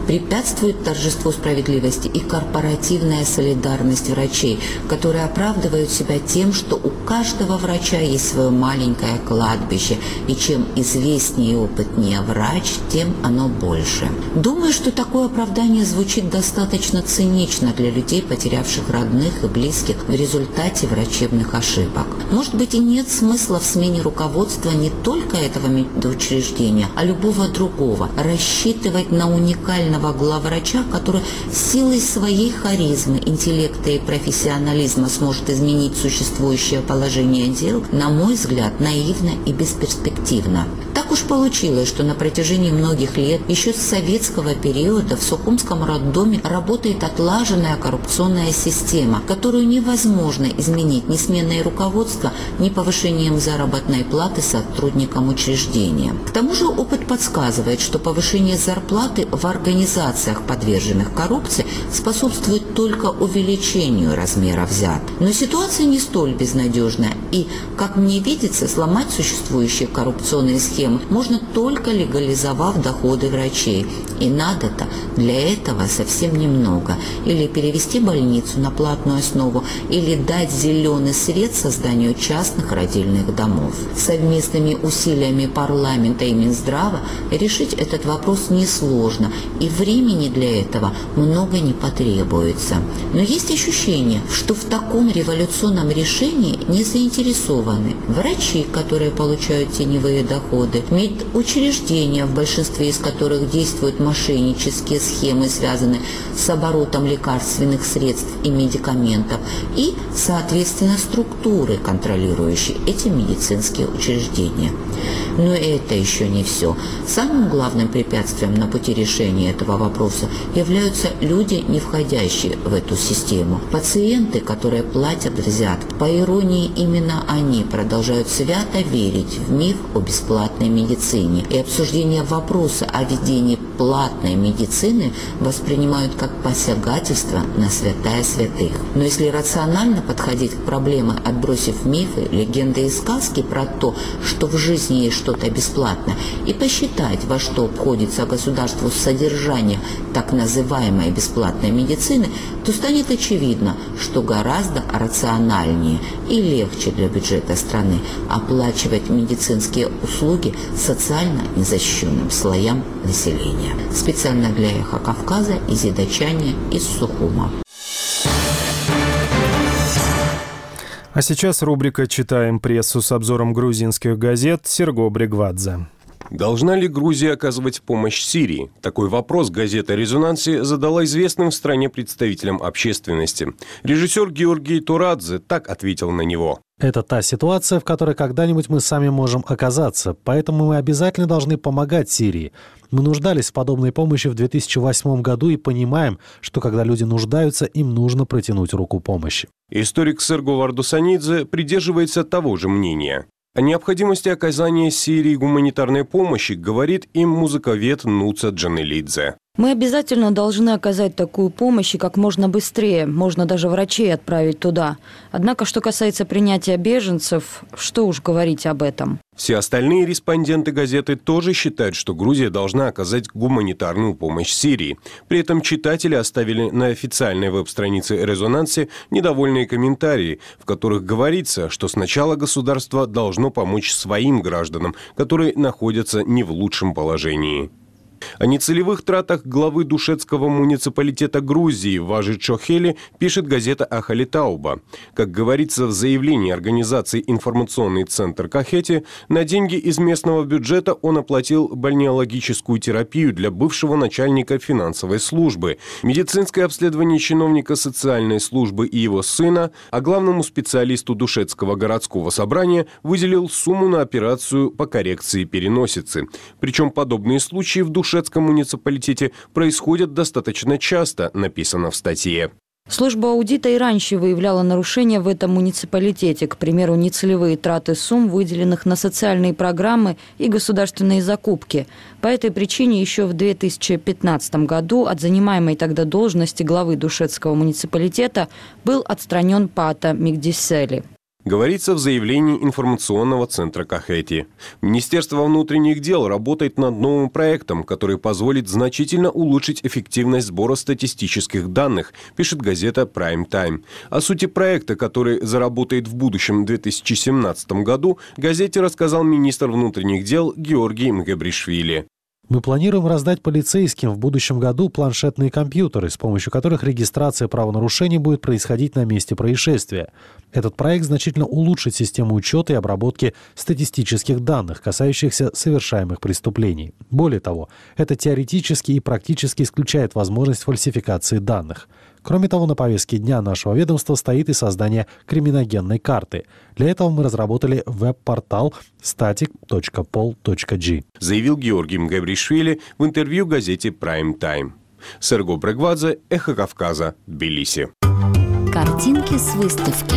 Препятствует торжеству справедливости и корпоративная солидарность врачей, которые оправдывают себя тем, что у каждого врача есть свое маленькое кладбище, и чем известнее и опытнее врач, тем оно больше. Думаю, что такое оправдание звучит достаточно цинично для людей, потерявших родных и близких в результате врачебных ошибок. Может быть, и нет смысла в смене руководства не только этого медучреждения, а любого другого. Рассчитывать на уникального главврача, который силой своей харизмы, интеллекта и профессионализма сможет изменить существующее положение дел, на мой взгляд, наивно и бесперспективно. Так уж получилось, что на протяжении многих лет, еще с советского периода, в Сухумском роддоме работает отлаженная коррупционная система, которую невозможно изменить ни сменой руководства, ни повышением заработной платы сотрудникам учреждения. К тому же опыт подсказывает, что повышение зарплаты в организациях, подверженных коррупции, способствует только увеличению размера взят. Но ситуация не столь безнадежная, и, как мне видится, сломать существующие коррупционные схемы можно только легализовав доходы врачей. И надо-то для этого совсем немного. Или перевести больницу на платную основу, или дать зеленый свет созданию частных родильных домов. Совместными усилиями парламента и Минздрава решить этот вопрос несложно, и времени для этого много не потребуется. Но есть ощущение, что в таком революционном решении не заинтересованы врачи, которые получают теневые доходы, медучреждения, в большинстве из которых действуют мошеннические схемы, связанные с оборотом лекарственных средств и медикаментов, и, соответственно, структуры, контролирующие эти медицинские учреждения. Но это еще не все. Самым главным препятствием на пути решения этого вопроса являются люди, не входящие в эту систему. Пациенты, которые платят взятки. По иронии, именно они продолжают свято верить в миф о бесплатной медицине. И обсуждение вопроса о введении платной медицины воспринимают как посягательство на святая святых. Но если рационально подходить к проблеме, отбросив мифы, легенды и сказки про то, что в жизни есть что-то бесплатное, и посчитать, во что обходится государству содержание так называемой бесплатной медицины, то станет очевидно, что гораздо рациональнее и легче для бюджета страны оплачивать медицинские услуги социально незащищенным слоям населения. Специально для «Эхо Кавказа» Изида Чаня из Сухума. А сейчас рубрика «Читаем прессу» с обзором грузинских газет. Серго Бригвадзе. Должна ли Грузия оказывать помощь Сирии? Такой вопрос газета «Резонанси» задала известным в стране представителям общественности. Режиссер Георгий Турадзе так ответил на него. Это та ситуация, в которой когда-нибудь мы сами можем оказаться, поэтому мы обязательно должны помогать Сирии. Мы нуждались в подобной помощи в 2008 году и понимаем, что когда люди нуждаются, им нужно протянуть руку помощи. Историк Серго Вардусанидзе придерживается того же мнения. О необходимости оказания Сирии гуманитарной помощи говорит им музыковед Нуца Джанелидзе. Мы обязательно должны оказать такую помощь и как можно быстрее. Можно даже врачей отправить туда. Однако, что касается принятия беженцев, что уж говорить об этом. Все остальные респонденты газеты тоже считают, что Грузия должна оказать гуманитарную помощь Сирии. При этом читатели оставили на официальной веб-странице «Резонансе» недовольные комментарии, в которых говорится, что сначала государство должно помочь своим гражданам, которые находятся не в лучшем положении. О нецелевых тратах главы Душетского муниципалитета Грузии Важи Чохели пишет газета «Ахалитауба». Как говорится в заявлении организации «Информационный центр Кахети», на деньги из местного бюджета он оплатил бальнеологическую терапию для бывшего начальника финансовой службы, медицинское обследование чиновника социальной службы и его сына, а главному специалисту Душетского городского собрания выделил сумму на операцию по коррекции переносицы. Причем подобные случаи в Душетском муниципалитете происходят достаточно часто, написано в статье. Служба аудита и раньше выявляла нарушения в этом муниципалитете, к примеру, нецелевые траты сумм, выделенных на социальные программы и государственные закупки. По этой причине еще в 2015 году от занимаемой тогда должности главы Душетского муниципалитета был отстранен Пата Мигдисели. говорится в заявлении информационного центра Кахети. Министерство внутренних дел работает над новым проектом, который позволит значительно улучшить эффективность сбора статистических данных, пишет газета Prime Time. О сути проекта, который заработает в будущем 2017 году, газете рассказал министр внутренних дел Георгий Мгебришвили. Мы планируем раздать полицейским в будущем году планшетные компьютеры, с помощью которых регистрация правонарушений будет происходить на месте происшествия. Этот проект значительно улучшит систему учета и обработки статистических данных, касающихся совершаемых преступлений. Более того, это теоретически и практически исключает возможность фальсификации данных. Кроме того, на повестке дня нашего ведомства стоит и создание криминогенной карты. Для этого мы разработали веб-портал static.pol.g, заявил Георгий Мгебришвили в интервью газете Prime Time. Серго Брегвадзе, Эхо Кавказа, Тбилиси. Картинки с выставки.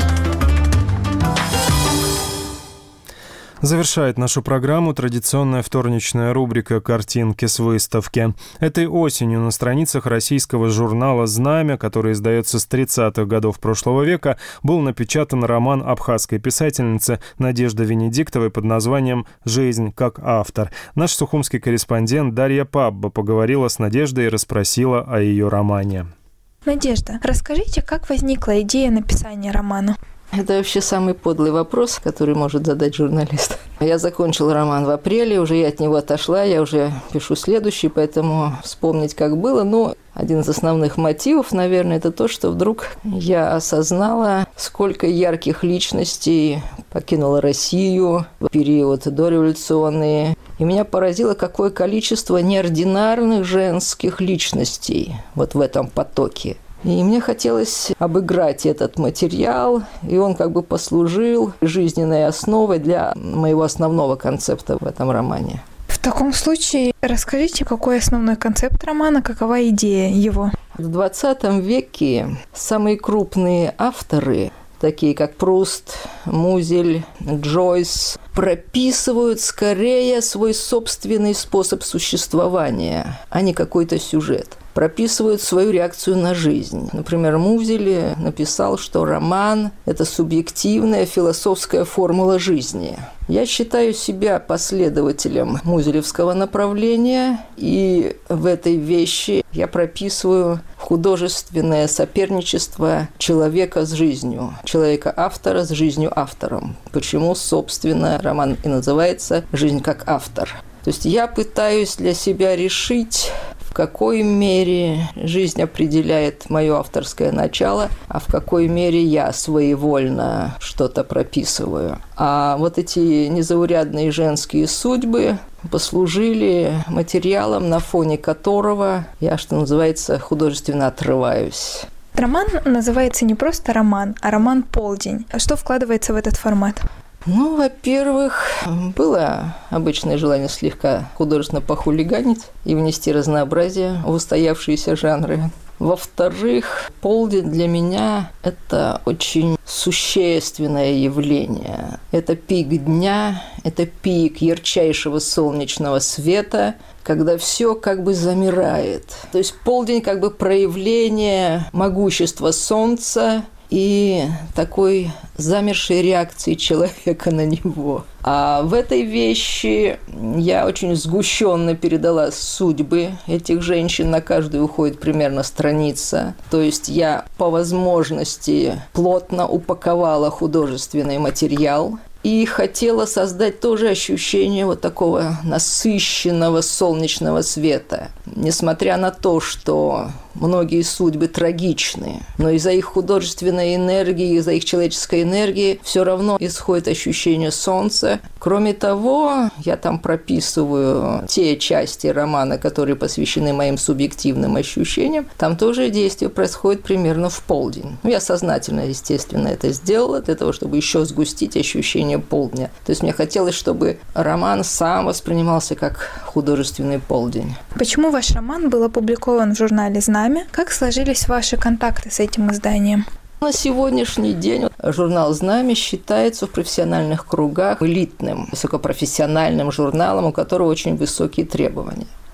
Завершает нашу программу традиционная вторничная рубрика «Картинки с выставки». Этой осенью на страницах российского журнала «Знамя», который издается с 30-х годов прошлого века, был напечатан роман абхазской писательницы Надежды Венедиктовой под названием «Жизнь как автор». Наш сухумский корреспондент Дарья Пабба поговорила с Надеждой и расспросила о ее романе. Надежда, расскажите, как возникла идея написания романа? Это вообще самый подлый вопрос, который может задать журналист. Я закончила роман в апреле, уже я от него отошла, я уже пишу следующий, поэтому вспомнить, как было. Но один из основных мотивов, наверное, это то, что вдруг я осознала, сколько ярких личностей покинуло Россию в период дореволюционный. И меня поразило, какое количество неординарных женских личностей вот в этом потоке. И мне хотелось обыграть этот материал, и он как бы послужил жизненной основой для моего основного концепта в этом романе. В таком случае расскажите, какой основной концепт романа, какова идея его? В 20 веке самые крупные авторы, такие как Пруст, Музель, Джойс, прописывают скорее свой собственный способ существования, а не какой-то сюжет. Прописывают свою реакцию на жизнь. Например, Музель написал, что роман – это субъективная философская формула жизни. Я считаю себя последователем музелевского направления, и в этой вещи я прописываю художественное соперничество человека с жизнью, человека-автора с жизнью-автором. Почему, собственно, роман и называется «Жизнь как автор». То есть я пытаюсь для себя решить, в какой мере жизнь определяет мое авторское начало, а в какой мере я своевольно что-то прописываю. А вот эти незаурядные женские судьбы послужили материалом, на фоне которого я, что называется, художественно отрываюсь. Роман называется не просто роман, а роман «Полдень». А что вкладывается в этот формат? Ну, во-первых, было обычное желание слегка художественно похулиганить и внести разнообразие в устоявшиеся жанры. Во-вторых, полдень для меня – это очень существенное явление. Это пик дня, это пик ярчайшего солнечного света, когда все как бы замирает. То есть полдень как бы проявление могущества солнца и такой замершей реакции человека на него. А в этой вещи я очень сгущенно передала судьбы этих женщин. На каждую уходит примерно страница. То есть я по возможности плотно упаковала художественный материал и хотела создать тоже ощущение вот такого насыщенного солнечного света. Несмотря на то, что многие судьбы трагичны, но из-за их художественной энергии, из-за их человеческой энергии все равно исходит ощущение солнца. Кроме того, я там прописываю те части романа, которые посвящены моим субъективным ощущениям. Там тоже действие происходит примерно в полдень. Я сознательно, естественно, это сделала для того, чтобы еще сгустить ощущение полдня. То есть мне хотелось, чтобы роман сам воспринимался как художественный полдень. Почему ваш роман был опубликован в журнале «Знамя»? Как сложились ваши контакты с этим изданием? На сегодняшний день журнал «Знамя» считается в профессиональных кругах элитным, высокопрофессиональным журналом, у которого очень высокие требования.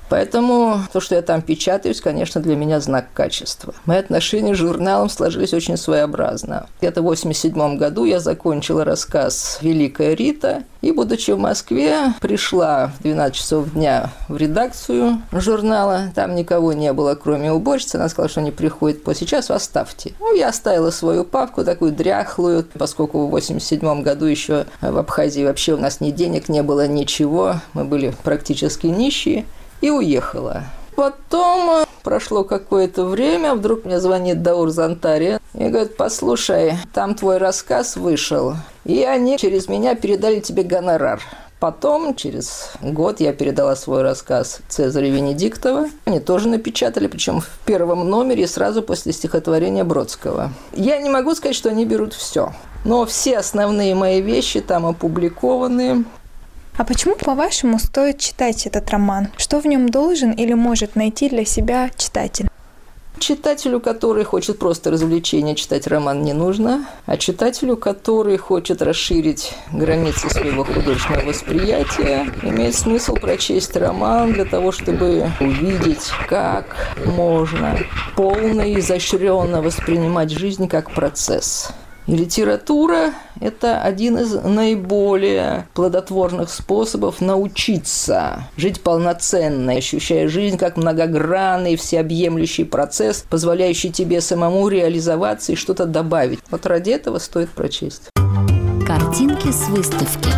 Поэтому то, что я там печатаюсь, конечно, для меня знак качества. Мои отношения с журналом сложились очень своеобразно. Где-то в 1987 году я закончила рассказ «Великая Рита», и, будучи в Москве, пришла в 12 часов дня в редакцию журнала. Там никого не было, кроме уборщицы. Она сказала, что они приходят сейчас, оставьте. Я оставила свою папку, такую дряхлую, поскольку в 1987 году еще в Абхазии вообще у нас ни денег не было, ничего. Мы были практически нищие. И уехала. Потом прошло какое-то время, вдруг мне звонит Даур Зантария и говорит: послушай, там твой рассказ вышел, и они через меня передали тебе гонорар. Потом, через год, я передала свой рассказ Цезарю Венедиктова. Они тоже напечатали, причем в первом номере, сразу после стихотворения Бродского. Я не могу сказать, что они берут все, но все основные мои вещи там опубликованы. А почему, по-вашему, стоит читать этот роман? Что в нем должен или может найти для себя читатель? Читателю, который хочет просто развлечения, читать роман не нужно, а читателю, который хочет расширить границы своего художественного восприятия, имеет смысл прочесть роман для того, чтобы увидеть, как можно полно и изощренно воспринимать жизнь как процесс. И литература – это один из наиболее плодотворных способов научиться жить полноценно, ощущая жизнь как многогранный, всеобъемлющий процесс, позволяющий тебе самому реализоваться и что-то добавить. Вот ради этого стоит прочесть. Картинки с выставки.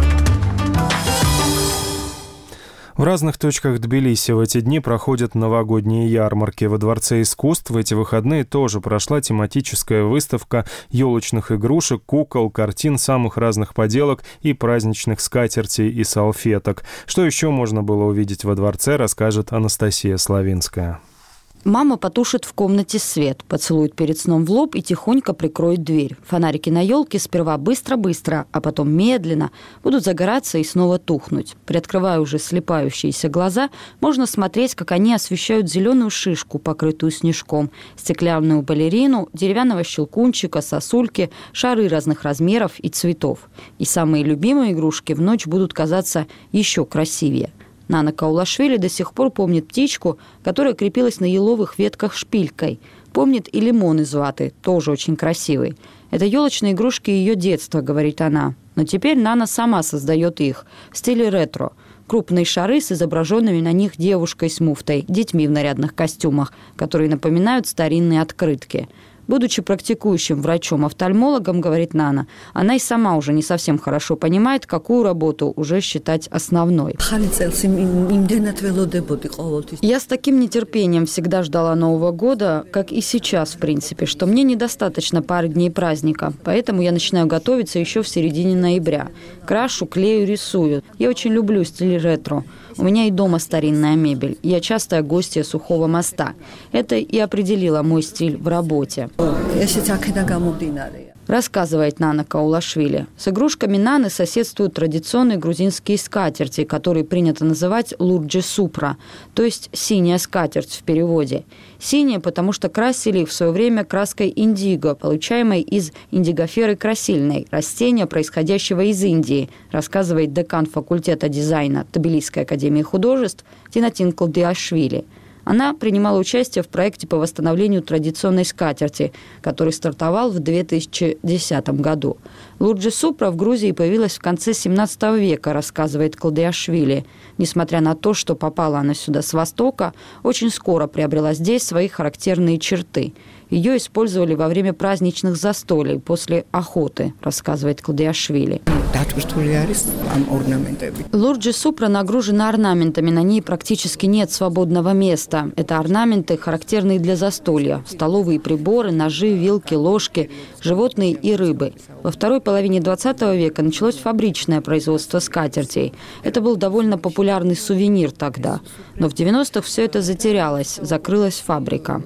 В разных точках Тбилиси в эти дни проходят новогодние ярмарки. Во Дворце искусств в эти выходные тоже прошла тематическая выставка елочных игрушек, кукол, картин самых разных поделок и праздничных скатертей и салфеток. Что еще можно было увидеть во дворце, расскажет Анастасия Славинская. Мама потушит в комнате свет, поцелует перед сном в лоб и тихонько прикроет дверь. Фонарики на елке сперва быстро-быстро, а потом медленно будут загораться и снова тухнуть. Приоткрывая уже слепающиеся глаза, можно смотреть, как они освещают зеленую шишку, покрытую снежком, стеклянную балерину, деревянного щелкунчика, сосульки, шары разных размеров и цветов. И самые любимые игрушки в ночь будут казаться еще красивее. Нана Каулашвили до сих пор помнит птичку, которая крепилась на еловых ветках шпилькой. Помнит и лимон из ваты, тоже очень красивый. Это елочные игрушки ее детства, говорит она. Но теперь Нана сама создает их в стиле ретро. Крупные шары с изображенными на них девушкой с муфтой, детьми в нарядных костюмах, которые напоминают старинные открытки. Будучи практикующим врачом-офтальмологом, говорит Нана, она и сама уже не совсем хорошо понимает, какую работу уже считать основной. Я с таким нетерпением всегда ждала Нового года, как и сейчас, в принципе, что мне недостаточно пары дней праздника, поэтому я начинаю готовиться еще в середине ноября. Крашу, клею, рисую. Я очень люблю стиль ретро. У меня и дома старинная мебель. Я частая гостья Сухого моста. Это и определило мой стиль в работе. Рассказывает Нана Каулашвили. С игрушками Наны соседствуют традиционные грузинские скатерти, которые принято называть лурджи супра, то есть синяя скатерть в переводе. Синяя, потому что красили их в свое время краской индиго, получаемой из индигоферы красильной, растения, происходящего из Индии, рассказывает декан факультета дизайна Тбилисской академии художеств Тинатин Калдиашвили. Она принимала участие в проекте по восстановлению традиционной скатерти, который стартовал в 2010 году. Лурджи супра в Грузии появилась в конце 17 века, рассказывает Калдиашвили. Несмотря на то, что попала она сюда с Востока, очень скоро приобрела здесь свои характерные черты. Ее использовали во время праздничных застолий после охоты, рассказывает Калдиашвили. Лурджи супра нагружена орнаментами, на ней практически нет свободного места. Это орнаменты, характерные для застолья. Столовые приборы, ножи, вилки, ложки, животные и рыбы. Во второй половине 20 века началось фабричное производство скатертей. Это был довольно популярный сувенир тогда. Но в 90-х все это затерялось, закрылась фабрика.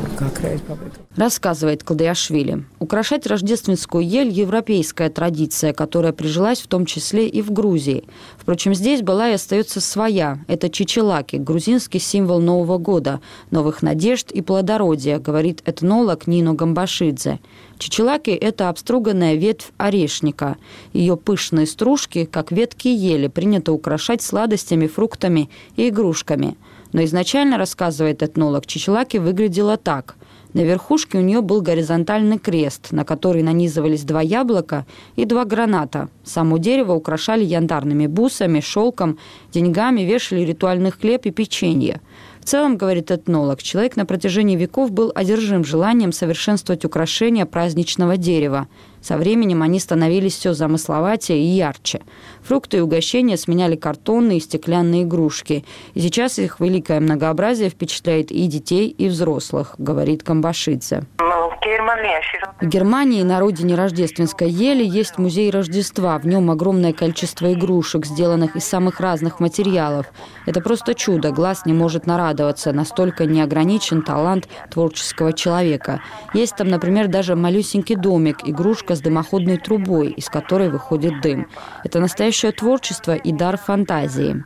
Рассказывает Калдиашвили. Украшать рождественскую ель – европейская традиция, которая прижилась в том числе и в Грузии. Впрочем, здесь была и остается своя. Это чичилаки, грузинский символ Нового года, новых надежд и плодородия, говорит этнолог Нино Гамбашидзе. Чичилаки – это обструганная ветвь орешника. Ее пышные стружки, как ветки ели, принято украшать сладостями, фруктами и игрушками. Но изначально, рассказывает этнолог, чичилаки выглядела так. На верхушке у нее был горизонтальный крест, на который нанизывались 2 яблока и 2 граната. Само дерево украшали янтарными бусами, шелком, деньгами, вешали ритуальный хлеб и печенье. В целом, говорит этнолог, человек на протяжении веков был одержим желанием совершенствовать украшения праздничного дерева. Со временем они становились все замысловатее и ярче. Фрукты и угощения сменяли картонные и стеклянные игрушки. И сейчас их великое многообразие впечатляет и детей, и взрослых, говорит Гамбашидзе. В Германии, на родине рождественской ели, есть музей Рождества. В нем огромное количество игрушек, сделанных из самых разных материалов. Это просто чудо, глаз не может нарадоваться. Настолько неограничен талант творческого человека. Есть там, например, даже малюсенький домик, игрушка с дымоходной трубой, из которой выходит дым. Это настоящее творчество и дар фантазии.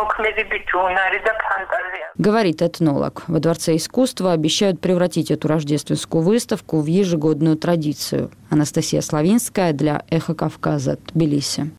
Говорит этнолог. Во Дворце искусства обещают превратить эту рождественскую выставку в ежегодную традицию. Анастасия Славинская для «Эхо Кавказа», Тбилиси.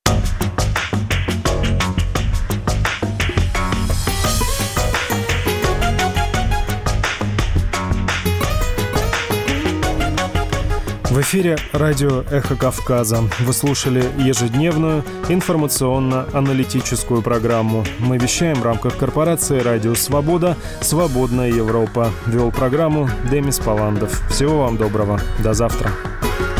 В эфире радио «Эхо Кавказа». Вы слушали ежедневную информационно-аналитическую программу. Мы вещаем в рамках корпорации «Радио Свобода», «Свободная Европа». Вел программу Демис Паландов. Всего вам доброго. До завтра.